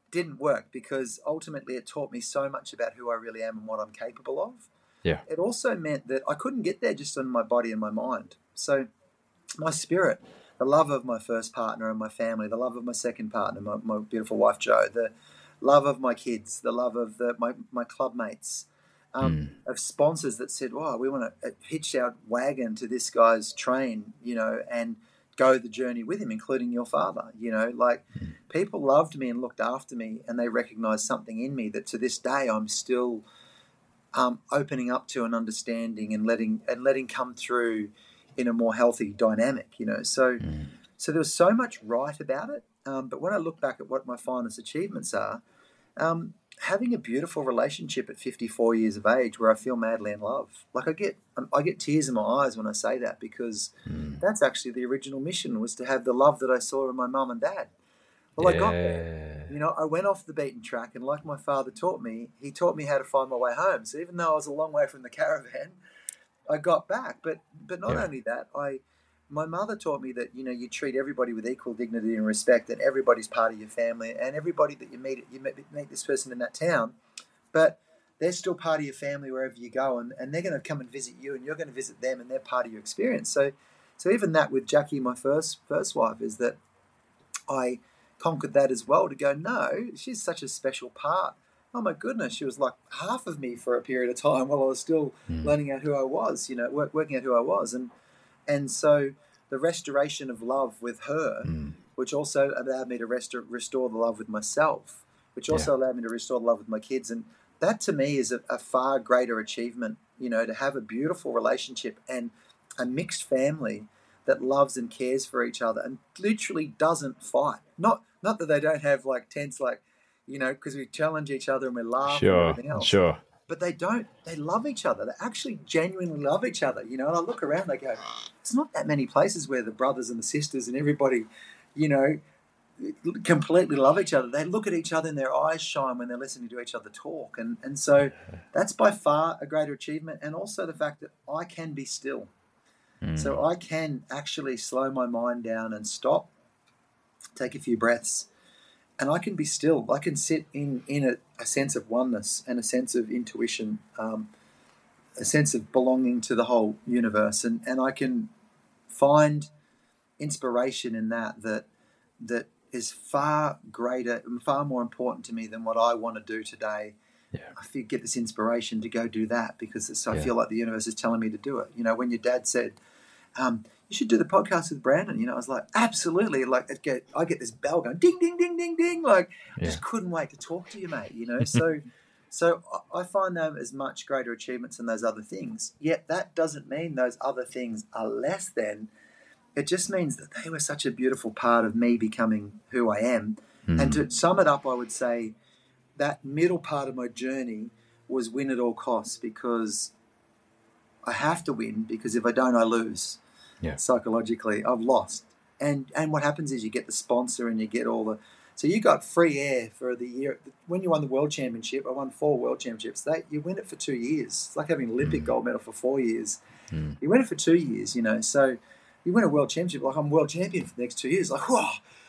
didn't work because ultimately it taught me so much about who I really am and what I'm capable of. Yeah. It also meant that I couldn't get there just in my body and my mind. So my spirit, the love of my first partner and my family, the love of my second partner, my, my beautiful wife Jo, the love of my kids, the love of the, my, my club mates, um, mm. of sponsors that said, wow, we want to hitch our wagon to this guy's train, you know, and go the journey with him, including your father, you know, like mm. people loved me and looked after me, and they recognized something in me that to this day I'm still um, opening up to and understanding and letting and letting come through in a more healthy dynamic, you know. So mm. so there was so much right about it. Um, but when I look back at what my finest achievements are, um, having a beautiful relationship at fifty-four years of age where I feel madly in love. Like I get I get tears in my eyes when I say that, because mm. that's actually the original mission, was to have the love that I saw in my mum and dad. Well, yeah. I got there. You know, I went off the beaten track, and like my father taught me, he taught me how to find my way home. So even though I was a long way from the caravan, I got back. But but not yeah. only that, I my mother taught me that, you know, you treat everybody with equal dignity and respect, and everybody's part of your family, and everybody that you meet, you meet this person in that town, but they're still part of your family wherever you go, and, and they're going to come and visit you, and you're going to visit them, and they're part of your experience. So so even that with Jackie, my first first wife, is that I conquered that as well, to go, no, she's such a special part. Oh my goodness, she was like half of me for a period of time while I was still mm. learning out who I was, you know, work, working out who I was. And and so the restoration of love with her, mm. which also allowed me to restore, restore the love with myself, which also yeah. allowed me to restore the love with my kids. And that to me is a, a far greater achievement, you know, to have a beautiful relationship and a mixed family that loves and cares for each other and literally doesn't fight. Not not that they don't have like tense, like, you know, because we challenge each other and we laugh sure, and everything else. Sure. But they don't. They love each other. They actually genuinely love each other, you know. And I look around, they go, it's not that many places where the brothers and the sisters and everybody, you know, completely love each other. They look at each other and their eyes shine when they're listening to each other talk. And, and so that's by far a greater achievement. And also the fact that I can be still. Mm. So I can actually slow my mind down and stop, take a few breaths, and I can be still. I can sit in, in a, a sense of oneness and a sense of intuition, um, a sense of belonging to the whole universe. And, and I can find inspiration in that, that that is far greater and far more important to me than what I want to do today. Yeah. I feel, get this inspiration to go do that because it's, I yeah. feel like the universe is telling me to do it. You know, when your dad said, um, you should do the podcast with Brandon, you know, I was like, absolutely. Like, it get, I get this bell going, ding, ding, ding, ding, ding. Like, yeah. I just couldn't wait to talk to you, mate, you know. So so I find them as much greater achievements than those other things. Yet that doesn't mean those other things are less than. It just means that they were such a beautiful part of me becoming who I am. Mm. And to sum it up, I would say that middle part of my journey was win at all costs, because I have to win, because if I don't, I lose. Yeah. Psychologically, I've lost. And and what happens is you get the sponsor and you get all the... So you got free air for the year. When you won the World Championship, I won four World Championships. They, you win it for two years. It's like having an Olympic mm. gold medal for four years. Mm. You win it for two years, you know. So you win a World Championship, like I'm world champion for the next two years. Like, whoa,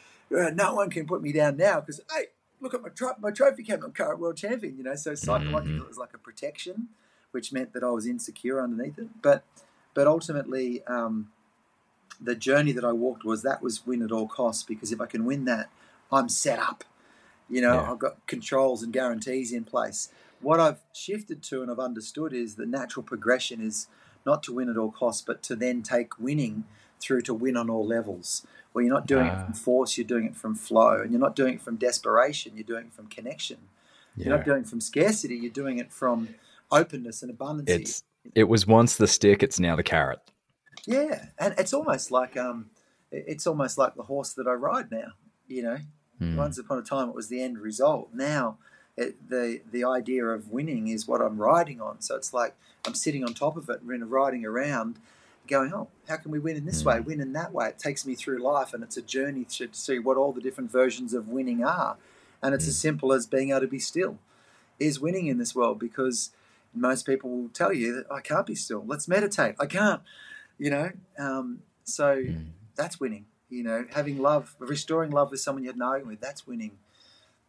no one can put me down now because, hey, look at my, tro- my trophy case. I'm current world champion, you know. So psychologically, mm. it was like a protection, which meant that I was insecure underneath it. But but ultimately... Um, the journey that I walked was that was win at all costs, because if I can win that, I'm set up. You know, yeah. I've got controls and guarantees in place. What I've shifted to and I've understood is the natural progression is not to win at all costs, but to then take winning through to win on all levels, where you're not doing uh, it from force, you're doing it from flow, and you're not doing it from desperation, you're doing it from connection. Yeah. You're not doing it from scarcity, you're doing it from openness and abundance. It's, it was once the stick, it's now the carrot. Yeah, and it's almost like um, it's almost like the horse that I ride now. You know, mm. once upon a time it was the end result. Now, it, the the idea of winning is what I'm riding on. So it's like I'm sitting on top of it and riding around, going, "Oh, how can we win in this mm. way? Win in that way?" It takes me through life, and it's a journey to see what all the different versions of winning are. And it's mm. as simple as being able to be still is winning in this world, because most people will tell you that I can't be still. Let's meditate. I can't. You know, um, so mm. that's winning. You know, having love, restoring love with someone you had an argument with, that's winning.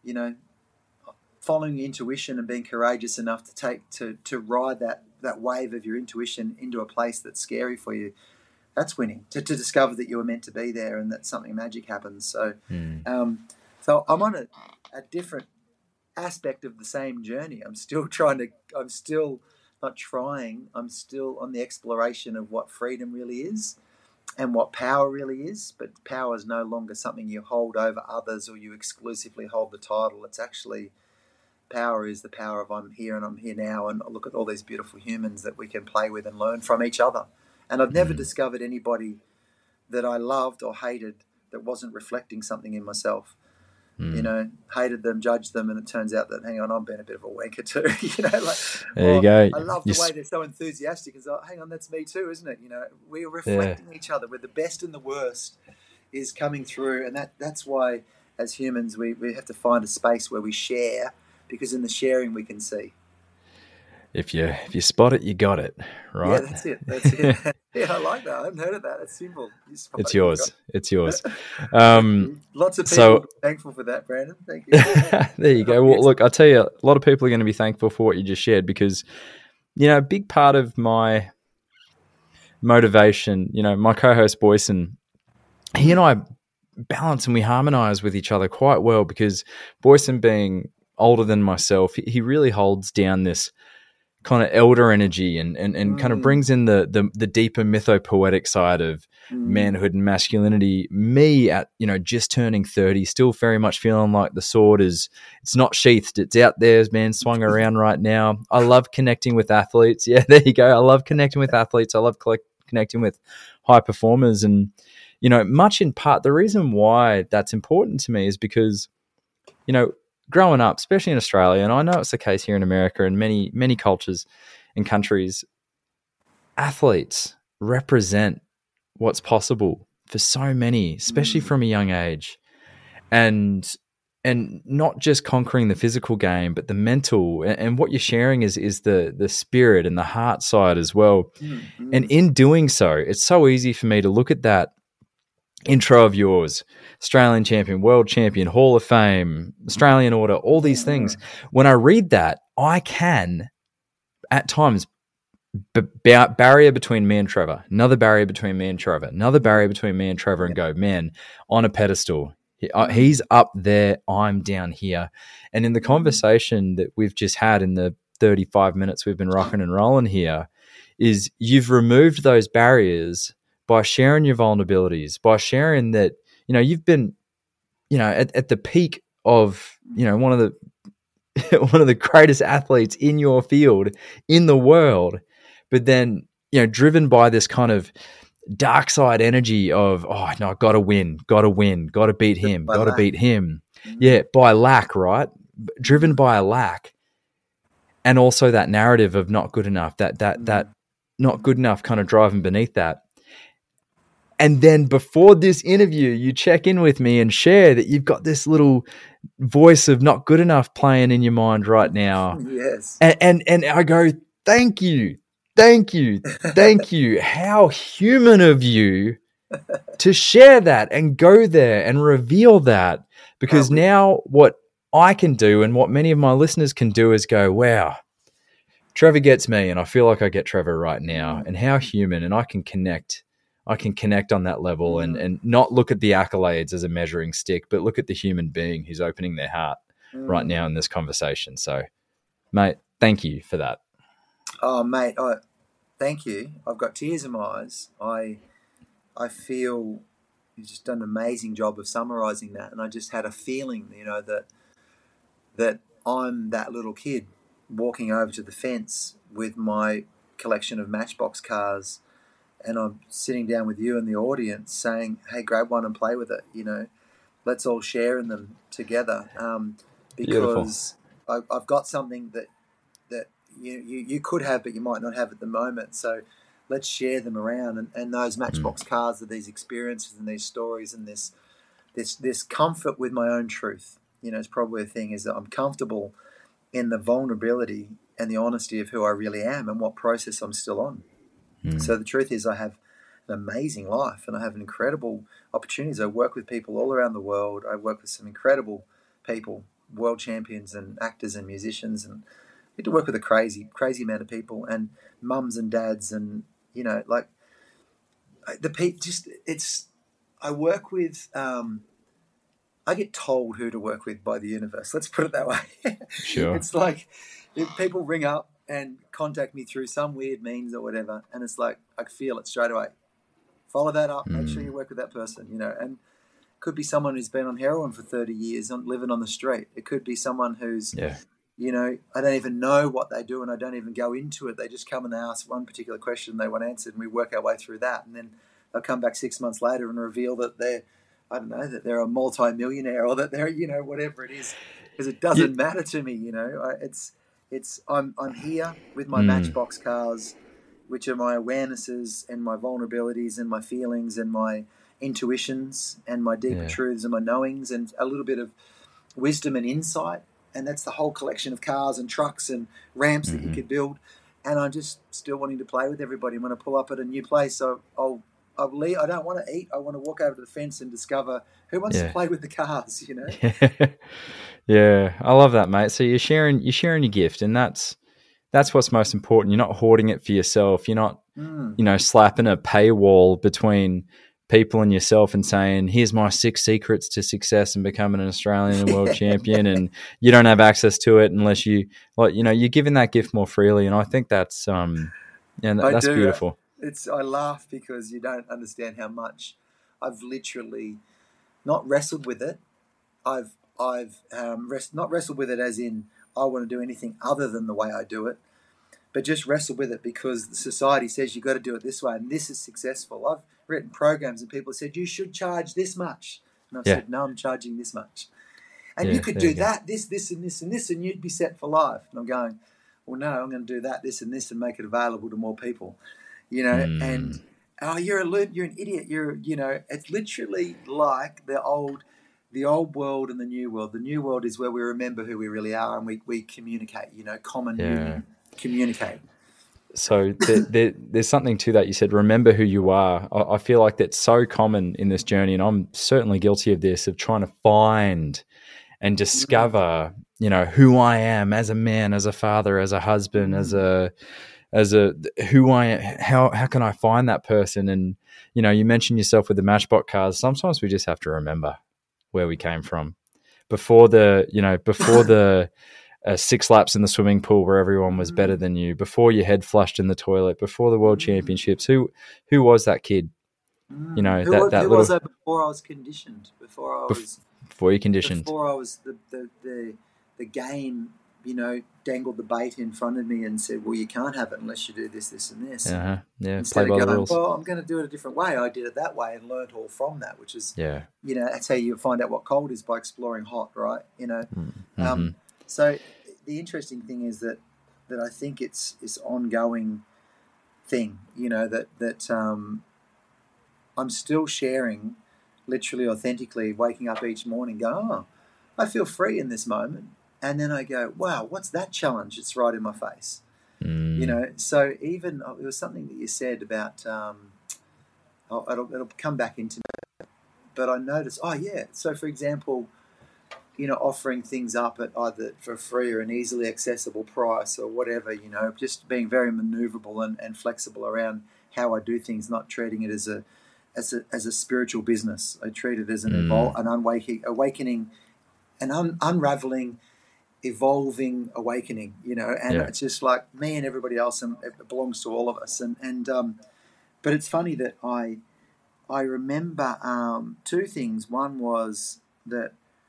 you know, following your intuition and being courageous enough to take to to ride that that wave of your intuition into a place that's scary for you. That's winning. To, to discover that you were meant to be there and that something magic happens. So, Mm. um, so I'm on a, a different aspect of the same journey. I'm still trying to. I'm still not trying. I'm still on the exploration of what freedom really is and what power really is. But power is no longer something you hold over others or you exclusively hold the title. It's actually power is the power of I'm here and I'm here now, and look at all these beautiful humans that we can play with and learn from each other. And I've never Mm. discovered anybody that I loved or hated that wasn't reflecting something in myself. Mm. You know, hated them, judged them, and it turns out that, hang on, I'm being a bit of a wanker too. you know, like, There you oh, go. I love You the way s- they're so enthusiastic. It's like, hang on, that's me too, isn't it? You know, we're reflecting each other. We're the best and the worst is coming through, and that that's why, as humans, we, we have to find a space where we share, because in the sharing we can see. If you if you spot it, you got it, right? Yeah, that's it. That's it. yeah, I like that. I haven't heard of that. That's simple. You spot It's it, you yours. got It's yours. it. Um, Lots of people so- are thankful for that, Brandon. Thank you. there you go. Well, look, I tell you, a lot of people are going to be thankful for what you just shared, because, you know, a big part of my motivation, you know, my co-host Boyson, he and I balance and we harmonize with each other quite well, because Boyson, being older than myself, he really holds down this kind of elder energy and and, and mm. kind of brings in the, the the deeper mythopoetic side of mm. manhood and masculinity. Me at, you know, just turning thirty, still very much feeling like the sword is, it's not sheathed, it's out there, man, swung around right now. I love connecting with athletes. Yeah, there you go. I love connecting with athletes. I love collect, connecting with high performers. And, you know, much in part, the reason why that's important to me is because, you know, growing up, especially in Australia, and I know it's the case here in America and many, many cultures and countries, athletes represent what's possible for so many, especially mm. from a young age. And and not just conquering the physical game, but the mental. And, and what you're sharing is is the the spirit and the heart side as well. Mm-hmm. And in doing so, it's so easy for me to look at that intro of yours, Australian champion, world champion, Hall of Fame, Australian order, all these things. When I read that, I can at times b- b- barrier between me and Trevor, another barrier between me and Trevor, another barrier between me and Trevor, and go, man, on a pedestal. He, uh, he's up there, I'm down here. And in the conversation that we've just had in the thirty-five minutes we've been rocking and rolling here, is you've removed those barriers by sharing your vulnerabilities, by sharing that, you know, you've been, you know, at, at the peak of, you know, one of the one of the greatest athletes in your field in the world, but then, you know, driven by this kind of dark side energy of, oh no, I gotta win, gotta win, gotta beat him, by gotta lack. beat him. Mm-hmm. Yeah, by lack, right? Driven by a lack. And also that narrative of not good enough, that that mm-hmm. that not good enough kind of driving beneath that. And then before this interview, you check in with me and share that you've got this little voice of not good enough playing in your mind right now. Yes. And and, and I go, thank you, thank you, thank you. How human of you to share that and go there and reveal that. Because oh, now what I can do and what many of my listeners can do is go, wow, Trevor gets me, and I feel like I get Trevor right now. And how human, and I can connect I can connect on that level mm. and, and not look at the accolades as a measuring stick, but look at the human being who's opening their heart mm. right now in this conversation. So, mate, thank you for that. Oh, mate, I, thank you. I've got tears in my eyes. I I feel you've just done an amazing job of summarising that, and I just had a feeling, you know, that that I'm that little kid walking over to the fence with my collection of Matchbox cars, and I'm sitting down with you in the audience saying, hey, grab one and play with it. You know, let's all share in them together. Um, because I, I've got something that that you, you you could have, but you might not have at the moment. So let's share them around. And, and those Matchbox mm. cars are these experiences and these stories and this this this comfort with my own truth. You know, it's probably a thing is that I'm comfortable in the vulnerability and the honesty of who I really am and what process I'm still on. Mm. So the truth is I have an amazing life and I have incredible opportunities. I work with people all around the world. I work with some incredible people world champions and actors and musicians, and I get to work with a crazy, crazy amount of people, and mums and dads, and you know, like the people. Just it's. I work with. Um, I get told who to work with by the universe. Let's put it that way. Sure. It's like if people ring up and contact me through some weird means or whatever, and it's like I feel it straight away. Follow that up. Make sure you work with that person, you know. And it could be someone who's been on heroin for thirty years and living on the street. It could be someone who's, yeah. you know, I don't even know what they do and I don't even go into it. They just come and they ask one particular question they want answered, and we work our way through that. And then they'll come back six months later and reveal that they're, I don't know, that they're a multi-millionaire or that they're, you know, whatever it is. Because it doesn't yeah. matter to me, you know. I, it's, it's, I'm, I'm here with my mm. Matchbox cars, which are my awarenesses and my vulnerabilities and my feelings and my intuitions and my deeper yeah. truths and my knowings and a little bit of wisdom and insight. And that's the whole collection of cars and trucks and ramps mm-hmm. that you could build. And I'm just still wanting to play with everybody. When I pull up at a new place, so I'll, I'll leave. I don't want to eat. I want to walk over to the fence and discover who wants yeah. to play with the cars, you know? Yeah, I love that, mate. So you're sharing, you're sharing your gift, and that's, That's what's most important. You're not hoarding it for yourself. You're not, mm. you know, slapping a paywall between people and yourself and saying, here's my six secrets to success and becoming an Australian and world champion. And you don't have access to it unless you, well, you know, you're giving that gift more freely. And I think that's, um, yeah, that, that's do. beautiful. It's, I laugh because you don't understand how much I've literally not wrestled with it. I've, I've um, rest, not wrestled with it as in, I want to do anything other than the way I do it, but just wrestle with it because the society says you've got to do it this way and this is successful. I've written programs and people said, you should charge this much. And I've yeah. said, no, I'm charging this much. And yeah, you could do you that, this, this, and this, and this, and you'd be set for life. And I'm going, well, no, I'm going to do that, this, and this, and make it available to more people, you know, mm. and, oh, you're a, you're an idiot. You're, you know, it's literally like the old, the old world and the new world. The new world is where we remember who we really are and we, we communicate, you know, common yeah. union, communicate. So there, there, there's something to that. You said, remember who you are. I, I feel like that's so common in this journey, and I'm certainly guilty of this, of trying to find and discover, you know, who I am as a man, as a father, as a husband, as a, as a, who I am, how, how can I find that person? And, you know, you mentioned yourself with the Matchbox cars. Sometimes we just have to remember where we came from before the, you know, before the uh, six laps in the swimming pool where everyone was better than you, before your head flushed in the toilet, before the world championships. Who, who was that kid? You know, who, that, was, that who little, was that before I was conditioned, before I was, before you conditioned, before I was the, the, the, the game, you know, dangled the bait in front of me and said, well, you can't have it unless you do this, this, and this. Uh-huh. Yeah, Instead play by of going, the rules. well, I'm going to do it a different way. I did it that way and learned all from that, which is, yeah, you know, that's how you find out what cold is, by exploring hot, right? You know, mm-hmm. um, so the interesting thing is that that I think it's this ongoing thing, you know, that that um, I'm still sharing, literally, authentically, waking up each morning, going, oh, I feel free in this moment. And then I go, wow, what's that challenge? It's right in my face. Mm. You know, so even, oh, it was something that you said about, um, oh, it'll, it'll come back into me, but I noticed, oh yeah, so for example, you know, offering things up at either for free or an easily accessible price or whatever, you know, just being very maneuverable and, and flexible around how I do things, not treating it as a, as a, as a spiritual business. I treat it as an, mm. evol- an unwaking, awakening, an un- unraveling, evolving awakening, you know, and yeah. it's just like me and everybody else, and it belongs to all of us. And, and, um, but it's funny that I, I remember, um, two things. One was that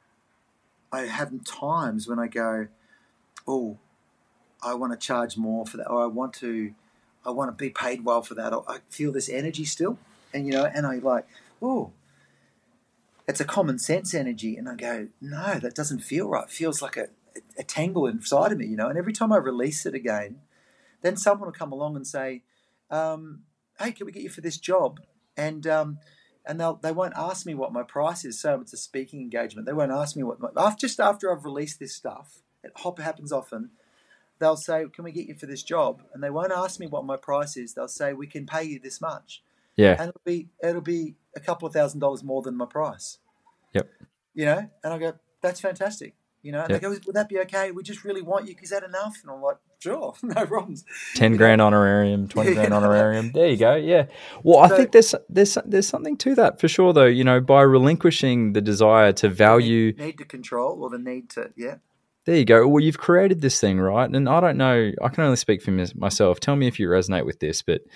I have times when I go, oh, I want to charge more for that, or I want to, I want to be paid well for that, or I feel this energy still. And, you know, and I like, oh, it's a common sense energy. And I go, no, that doesn't feel right. It feels like a, a tangle inside of me, you know, and every time I release it again, then someone will come along and say, um, hey, can we get you for this job? And um, and they'll, they won't ask me what my price is. So it's a speaking engagement. They won't ask me what, my, after, just after I've released this stuff, it happens often, they'll say, can we get you for this job? And they won't ask me what my price is. They'll say, we can pay you this much. Yeah. And it'll be, it'll be a couple of thousand dollars more than my price. Yep. You know, and I go, that's fantastic. You know, and Yep. they go, would that be okay? We just really want you. Is that enough? And I'm like, sure, no problems. ten You grand know? honorarium, twenty Yeah, grand you know, honorarium. There you go. Yeah. Well, I So- think there's there's there's something to that for sure, though. You know, by relinquishing the desire to value, need, need to control or the need to, yeah. there you go. Well, you've created this thing, right? And I don't know. I can only speak for mis- myself. Tell me if you resonate with this, but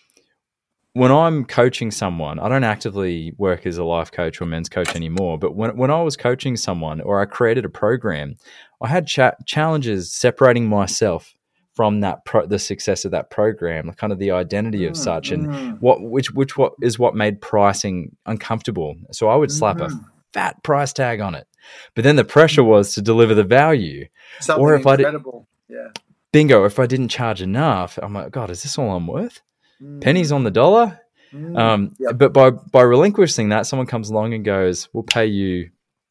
when I'm coaching someone, I don't actively work as a life coach or men's coach anymore. But when when I was coaching someone or I created a program, I had cha- challenges separating myself from that pro- the success of that program, kind of the identity of Mm, such, and mm. what which which what is what made pricing uncomfortable. So I would slap Mhm. a fat price tag on it, but then the pressure was to deliver the value. Something or if I did, incredible. Yeah. bingo, if I didn't charge enough, I'm like, God, is this all I'm worth? Mm, Pennies on the dollar. mm. Um, Yep. But by by relinquishing that, someone comes along and goes, "We'll pay you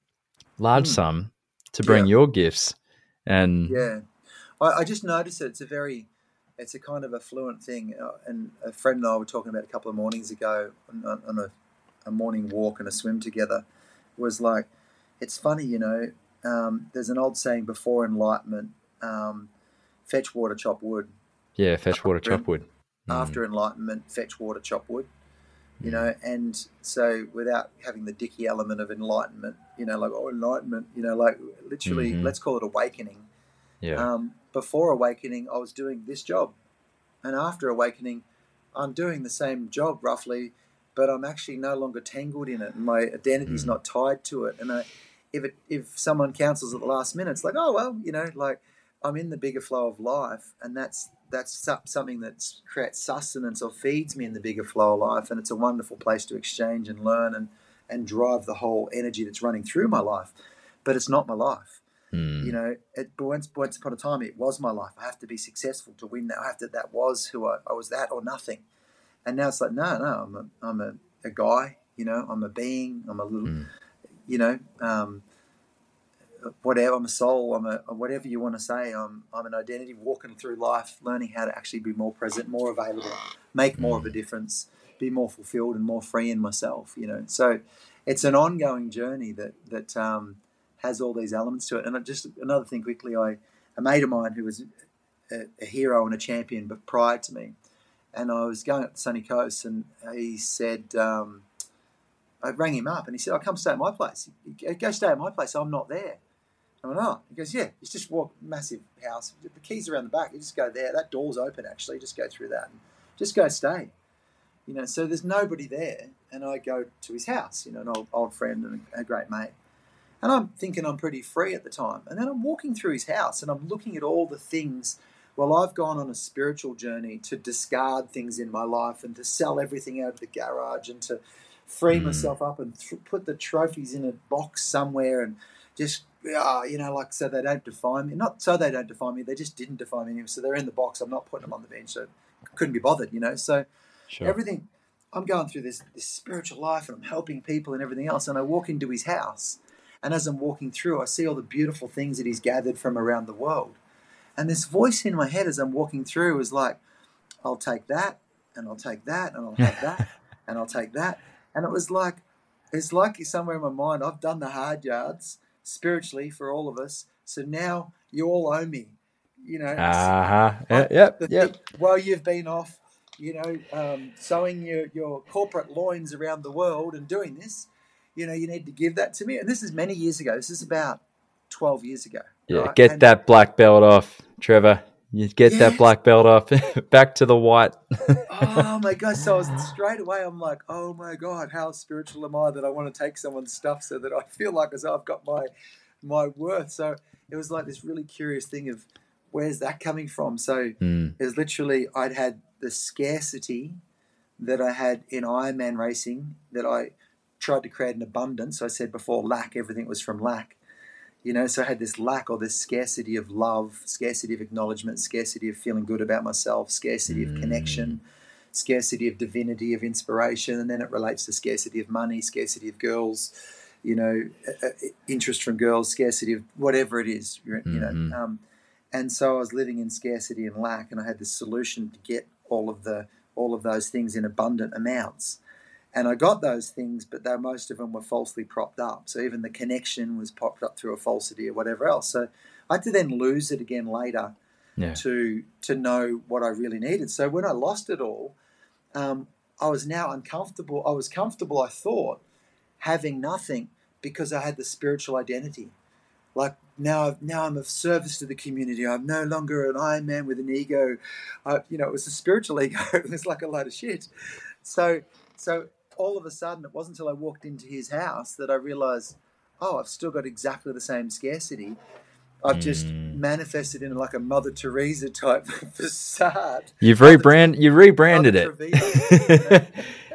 large Mm. sum to bring Yeah. your gifts." And Yeah, I, I just noticed that it's a very, it's a kind of affluent thing. Uh, and a friend and I were talking about a couple of mornings ago on, on a, a morning walk and a swim together. Was like, it's funny, you know. Um, there's an old saying: before enlightenment, um, fetch water, chop wood. yeah, fetch water, After- chop wood. Mm. After enlightenment, fetch water, chop wood. You know, and so without having the dicky element of enlightenment, you know, like, oh, enlightenment, you know, like literally, Mhm. let's call it awakening. Yeah. Um, before awakening, I was doing this job. And after awakening, I'm doing the same job roughly, but I'm actually no longer tangled in it. And my identity's Mm. not tied to it. And I, if it, if someone cancels at the last minute, it's like, oh, well, you know, like I'm in the bigger flow of life. And that's that's so- something that creates sustenance or feeds me in the bigger flow of life. And it's a wonderful place to exchange and learn and, and drive the whole energy that's running through my life. But it's not my life. Mm. You know, it, but once, once upon a time, it was my life. I have to be successful to win that. I have to, that was who I, I was, that or nothing. And now it's like, no, no, I'm a, I'm a, a guy, you know, I'm a being, I'm a little, Mm. you know, um, whatever, I'm a soul, I'm a, whatever you want to say. I'm, I'm an identity walking through life, learning how to actually be more present, more available, make more of a difference, be more fulfilled and more free in myself, you know. So it's an ongoing journey that, that, um, has all these elements to it. And just another thing quickly, I a mate of mine who was a, a hero and a champion, but prior to me, and I was going up the sunny coast, and he said, um, I rang him up, and he said, "I'll come stay at my place." Go stay at my place. I'm not there. I went, "Oh." He goes, "Yeah, it's just walk massive house. The keys around the back. You just go there. That door's open actually. Just go through that and just go stay." You know, so there's nobody there, and I go to his house. You know, an old old friend and a, a great mate. And I'm thinking I'm pretty free at the time. And then I'm walking through his house and I'm looking at all the things. Well, I've gone on a spiritual journey to discard things in my life and to sell everything out of the garage and to free Mm. myself up and th- put the trophies in a box somewhere and just, uh, you know, like so they don't define me. Not so they don't define me, they just didn't define me. So they're in the box. I'm not putting them on the bench. So I couldn't be bothered, you know. So Sure. everything, I'm going through this, this spiritual life and I'm helping people and everything else. And I walk into his house. And as I'm walking through, I see all the beautiful things that he's gathered from around the world. And this voice in my head as I'm walking through is like, I'll take that, and I'll take that, and I'll have that, and I'll take that. And it was like, it's like somewhere in my mind, I've done the hard yards spiritually for all of us. So now you all owe me, you know. Uh-huh. I- Yep, the yep. thing- while you've been off, you know, um, sowing your, your corporate loins around the world and doing this, you know, you need to give that to me. And this is many years ago. This is about twelve years ago. Yeah, right? get And- that black belt off, Trevor. You get that Yes. black belt off. Back to the white. Oh my God. So I was straight away, I'm like, oh my God, how spiritual am I that I want to take someone's stuff so that I feel like as though I've got my my worth. So it was like this really curious thing of where's that coming from? So Mm. it was literally, I'd had the scarcity that I had in Ironman racing that I tried to create an abundance. I said before, lack, everything was from lack. You know, so I had this lack or this scarcity of love, scarcity of acknowledgement, scarcity of feeling good about myself, scarcity of connection, scarcity of divinity, of inspiration, and then it relates to scarcity of money, scarcity of girls, you know, uh, uh, interest from girls, scarcity of whatever it is, you know. Mhm. Um, and so I was living in scarcity and lack, and I had this solution to get all of the all of those things in abundant amounts. And I got those things, but they, most of them were falsely propped up. So even the connection was propped up through a falsity or whatever else. So I had to then lose it again later yeah. to to know what I really needed. So when I lost it all, um, I was now uncomfortable. I was comfortable, I thought, having nothing because I had the spiritual identity. Like now, now I'm of service to the community. I'm no longer an Iron Man with an ego. I, you know, it was a spiritual ego. It was like a load of shit. So, so all of a sudden, it wasn't until I walked into his house that I realized, oh, I've still got exactly the same scarcity. I've just mm. manifested in like a Mother Teresa type facade. You've rebrand, you rebranded it.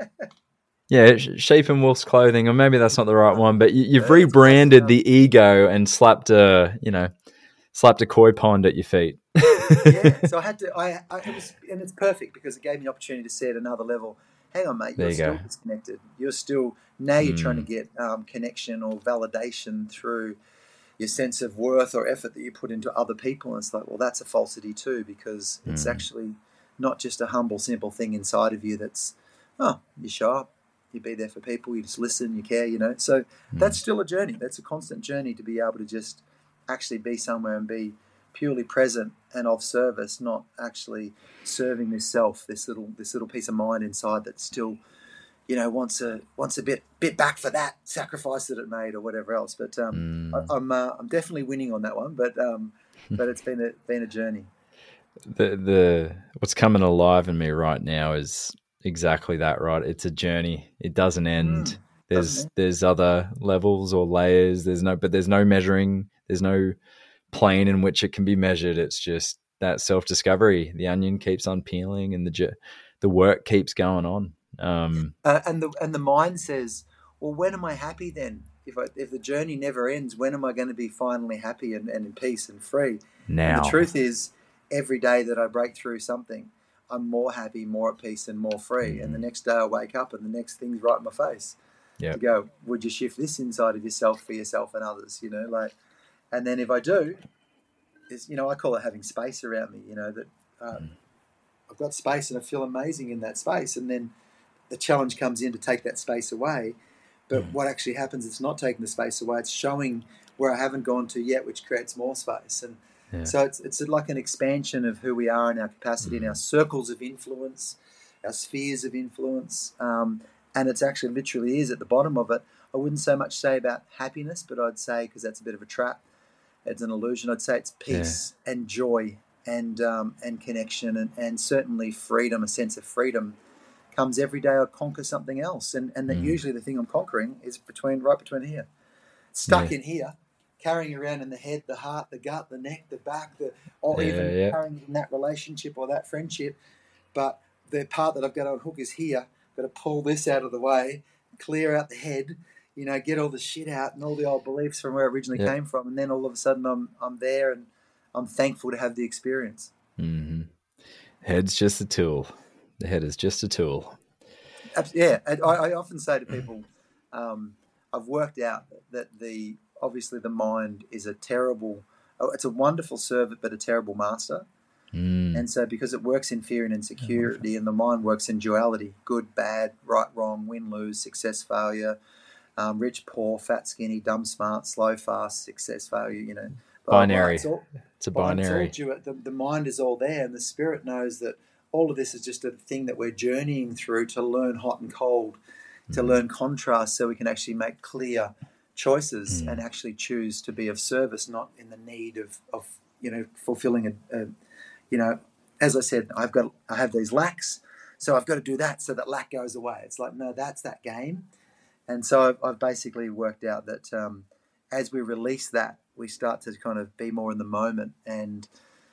Yeah, Sheep and Wolf's Clothing, or maybe that's not the right one, but you, you've yeah, rebranded the ego and slapped a, you know, slapped a koi pond at your feet. Yeah, so I had to, I, I it was, and it's perfect because it gave me the opportunity to see at another level. Hang on, mate, you're you still go. disconnected. You're still, now you're mm. trying to get um, connection or validation through your sense of worth or effort that you put into other people. And it's like, well, that's a falsity too, because it's mm. actually not just a humble, simple thing inside of you that's, oh, you show up. You be there for people, you just listen, you care, you know. So mm. that's still a journey. That's a constant journey to be able to just actually be somewhere and be purely present and of service, not actually serving this self, this little this little piece of mind inside that still, you know, wants a wants a bit bit back for that sacrifice that it made or whatever else. But um, mm. I, I'm uh, I'm definitely winning on that one. But um, but it's been a been a journey. The the what's coming alive in me right now is exactly that, right? It's a journey. It doesn't end. Mm, there's doesn't there's other levels or layers. There's no, but there's no measuring. There's no plane in which it can be measured. It's just that self-discovery. The onion keeps on peeling, and the the work keeps going on. Um, uh, and the and the mind says, "Well, when am I happy then? If I, if the journey never ends, when am I going to be finally happy and, and in peace and free?" Now, and the truth is, every day that I break through something, I'm more happy, more at peace, and more free. Mm. And the next day I wake up and the next thing's right in my face. Yeah. To go, would you shift this inside of yourself for yourself and others? You know, like, and then if I do, is you know, I call it having space around me. You know that um, mm. I've got space and I feel amazing in that space. And then the challenge comes in to take that space away. But mm. what actually happens? It's not taking the space away. It's showing where I haven't gone to yet, which creates more space. And Yeah. So it's it's like an expansion of who we are and our capacity mm. and our circles of influence, our spheres of influence. Um, and it's actually literally is at the bottom of it. I wouldn't so much say about happiness, but I'd say, because that's a bit of a trap, it's an illusion, I'd say it's peace yeah. and joy and um, and connection and, and certainly freedom, a sense of freedom comes every day I conquer something else. And, and that mm. usually the thing I'm conquering is between right between here. Stuck yeah. in here. Carrying around in the head, the heart, the gut, the neck, the back, the or yeah, even yeah. carrying in that relationship or that friendship. But the part that I've got to unhook is here. I've got to pull this out of the way, clear out the head, you know, get all the shit out and all the old beliefs from where it originally yeah. came from. And then all of a sudden I'm I'm there and I'm thankful to have the experience. Mm-hmm. Head's just a tool. The head is just a tool. Yeah. I, I often say to people, um, I've worked out that the obviously the mind is a terrible, it's a wonderful servant, but a terrible master. Mm. And so because it works in fear and insecurity and the mind works in duality, good, bad, right, wrong, win, lose, success, failure, um, rich, poor, fat, skinny, dumb, smart, slow, fast, success, failure, you know. Binary. It's, all, it's a binary. It's all, the, the mind is all there and the spirit knows that all of this is just a thing that we're journeying through to learn hot and cold, mm. to learn contrast so we can actually make clear choices mm. and actually choose to be of service, not in the need of, of you know, fulfilling a, a, you know, as I said, I've got, I have these lacks, so I've got to do that so that lack goes away. It's like, no, that's that game. And so I've, I've basically worked out that um, as we release that, we start to kind of be more in the moment and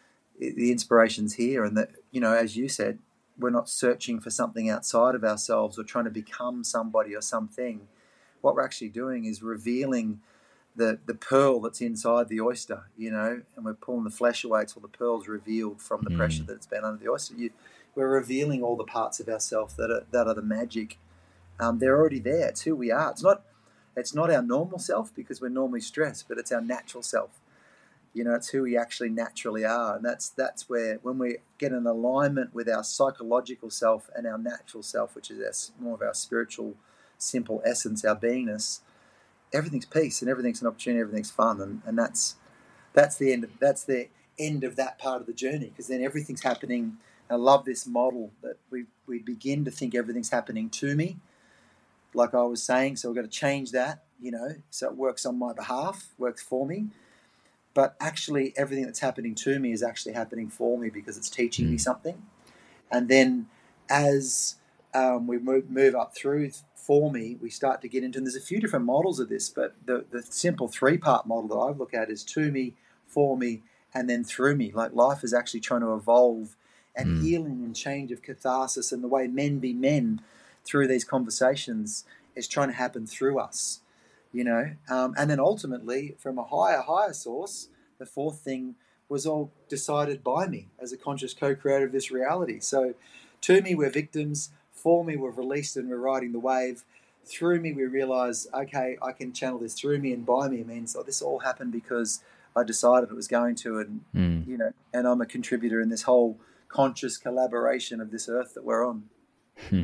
it, the inspiration's here. And that, you know, as you said, we're not searching for something outside of ourselves or trying to become somebody or something. What we're actually doing is revealing the the pearl that's inside the oyster, you know, and we're pulling the flesh away till the pearl's revealed from the mm. pressure that's been under the oyster. You, we're revealing all the parts of ourselves that are that are the magic. Um, they're already there. It's who we are. It's not it's not our normal self because we're normally stressed, but it's our natural self. You know, it's who we actually naturally are. And that's that's where, when we get in alignment with our psychological self and our natural self, which is our, more of our spiritual, simple essence, our beingness, everything's peace and everything's an opportunity, everything's fun. And, and that's that's the end of that's the end of that part of the journey, because then everything's happening. I love this model that we, we begin to think everything's happening to me, like I was saying. So we've got to change that, you know, so it works on my behalf, works for me. But actually everything that's happening to me is actually happening for me, because it's teaching me something. And then as um, we move, move up through for me, we start to get into, and there's a few different models of this, but the, the simple three-part model that I look at is to me, for me, and then through me. Like life is actually trying to evolve, and mm. healing and change of catharsis and the way men be men through these conversations is trying to happen through us. You know, um, and then ultimately from a higher, higher source, the fourth thing was all decided by me as a conscious co-creator of this reality. So to me, we're victims. For me, we're released and we're riding the wave. Through me, we realize, okay, I can channel this through me, and by me means, oh, this all happened because I decided it was going to, and, mm. you know, and I'm a contributor in this whole conscious collaboration of this earth that we're on. Hmm.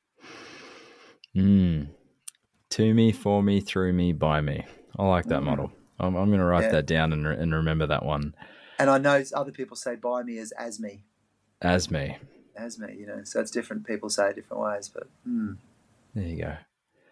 Mm. To me, for me, through me, by me. I like that mm. model. I'm, I'm going to write yeah. that down and, and remember that one. And I know other people say by me as as me. As me. As me, you know. So it's different. People say it different ways, but mm. there you go.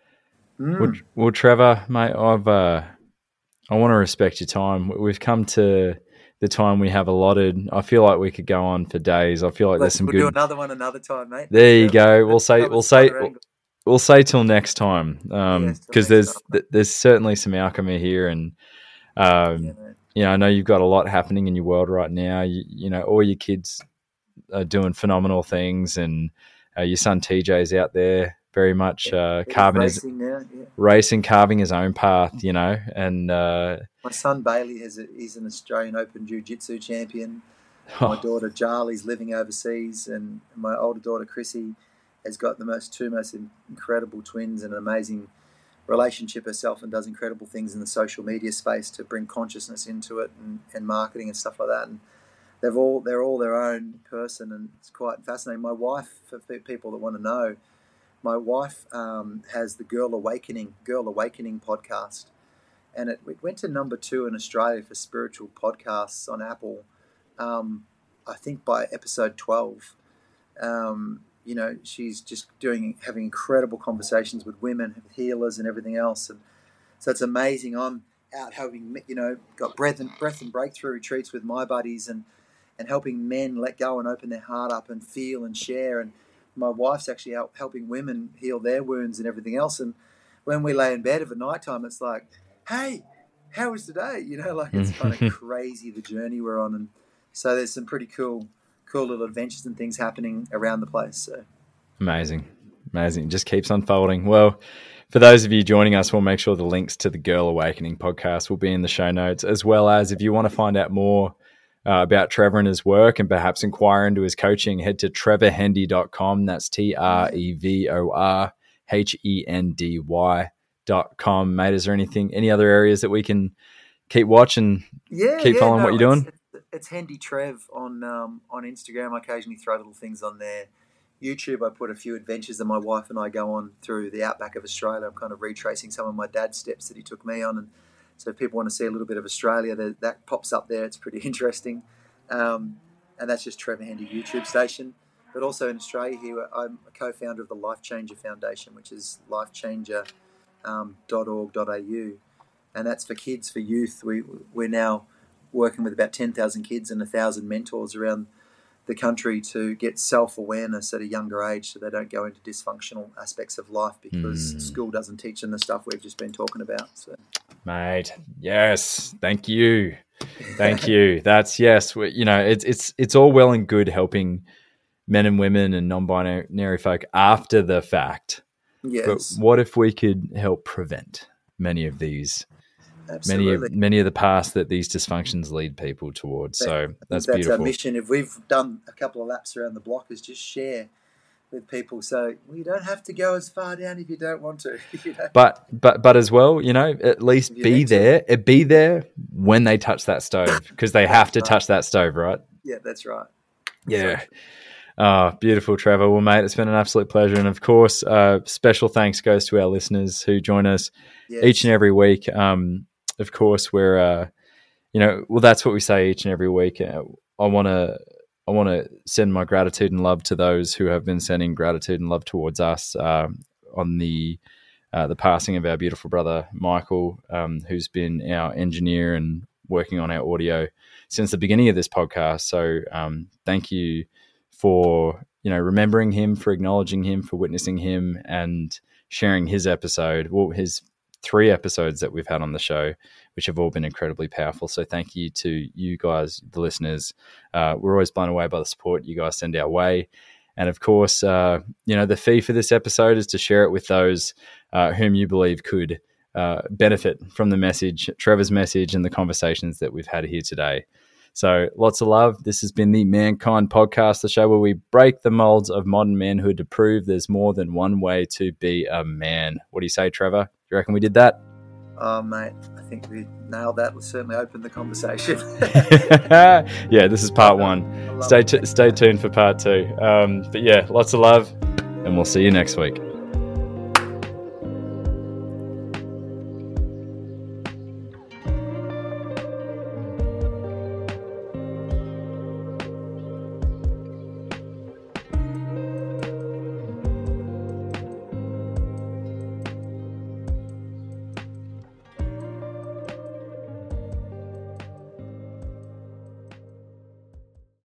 Mm. Well, well, Trevor, mate, I've uh, I want to respect your time. We've come to the time we have allotted. I feel like we could go on for days. I feel like Let's, there's some we'll good. We'll do another one another time, mate. There you go. We'll say. We'll say. We'll, We'll say till next time, um, yes, because there's th- there's certainly some alchemy here, and um, yeah, you know, I know you've got a lot happening in your world right now. You, you know, all your kids are doing phenomenal things, and uh, your son T J's out there very much uh, carving racing his now, yeah. racing, carving his own path. You know, and uh, my son Bailey is a, he's an Australian Open Jiu-Jitsu champion. My oh. daughter Charlie's living overseas, and my older daughter Chrissy has got the most two most incredible twins and an amazing relationship herself, and does incredible things in the social media space to bring consciousness into it, and, and marketing and stuff like that. And they've all they're all their own person, and it's quite fascinating. My wife, for people that want to know, my wife um, has the Girl Awakening Girl Awakening podcast, and it, it went to number two in Australia for spiritual podcasts on Apple. Um, I think by episode twelve. Um, You know, she's just doing, having incredible conversations with women, with healers and everything else. And so it's amazing. I'm out helping, you know, got breath and breath and breakthrough retreats with my buddies, and, and helping men let go and open their heart up and feel and share. And my wife's actually out helping women heal their wounds and everything else. And when we lay in bed at night time, it's like, hey, how was today? You know, like it's kind of crazy the journey we're on. And so there's some pretty cool cool little adventures and things happening around the place. So amazing amazing, it just keeps unfolding. Well, for those of you joining us, we'll make sure the links to the Girl Awakening podcast will be in the show notes, as well as if you want to find out more uh, about Trevor and his work, and perhaps inquire into his coaching, head to trevor hendy dot com. That's T R E V O R H E N D Y dot com. Mate, is there anything any other areas that we can keep watching, yeah keep yeah, following no, what you're doing? It's, It's Hendy Trev on um, on Instagram. I occasionally throw little things on there. YouTube, I put a few adventures that my wife and I go on through the outback of Australia. I'm kind of retracing some of my dad's steps that he took me on. And so if people want to see a little bit of Australia, that, that pops up there. It's pretty interesting. Um, and that's just Trevor Hendy YouTube station. But also in Australia here, I'm a co-founder of the Life Changer Foundation, which is life changer dot org dot a u. And that's for kids, for youth. We, we're now working with about ten thousand kids and one thousand mentors around the country to get self-awareness at a younger age, so they don't go into dysfunctional aspects of life because mm. school doesn't teach them the stuff we've just been talking about. So, mate, yes, thank you. Thank you. That's, yes, you know, it's it's it's all well and good helping men and women and non-binary folk after the fact. Yes. But what if we could help prevent many of these Absolutely. Many of many of the paths that these dysfunctions lead people towards. So that's, that's beautiful. Our mission. If we've done a couple of laps around the block, is just share with people. So well, you don't have to go as far down if you don't want to. You know? But but but as well, you know, at least be there. To. Be there when they touch that stove, because they have to right. touch that stove, right? Yeah, that's right. Yeah. Oh, beautiful, Trevor. Well, mate, it's been an absolute pleasure. And of course, uh, special thanks goes to our listeners who join us yes. each and every week. Um, of course, we're, uh, you know, well, that's what we say each and every week. Uh, I want to, I want to send my gratitude and love to those who have been sending gratitude and love towards us uh, on the, uh, the passing of our beautiful brother, Michael, um, who's been our engineer and working on our audio since the beginning of this podcast. So um, thank you for, you know, remembering him, for acknowledging him, for witnessing him and sharing his episode, well, his three episodes that we've had on the show, which have all been incredibly powerful. So thank you to you guys, the listeners. Uh, we're always blown away by the support you guys send our way. And of course, uh, you know, the fee for this episode is to share it with those uh, whom you believe could uh, benefit from the message, Trevor's message, and the conversations that we've had here today. So lots of love. This has been the Mankind Podcast, the show where we break the molds of modern manhood to prove there's more than one way to be a man. What do you say, Trevor? Do you reckon we did that? Oh, mate, I think we nailed that. We'll certainly open the conversation. Yeah, this is part one. Stay, t- stay tuned for part two. Um, but yeah, lots of love, and we'll see you next week.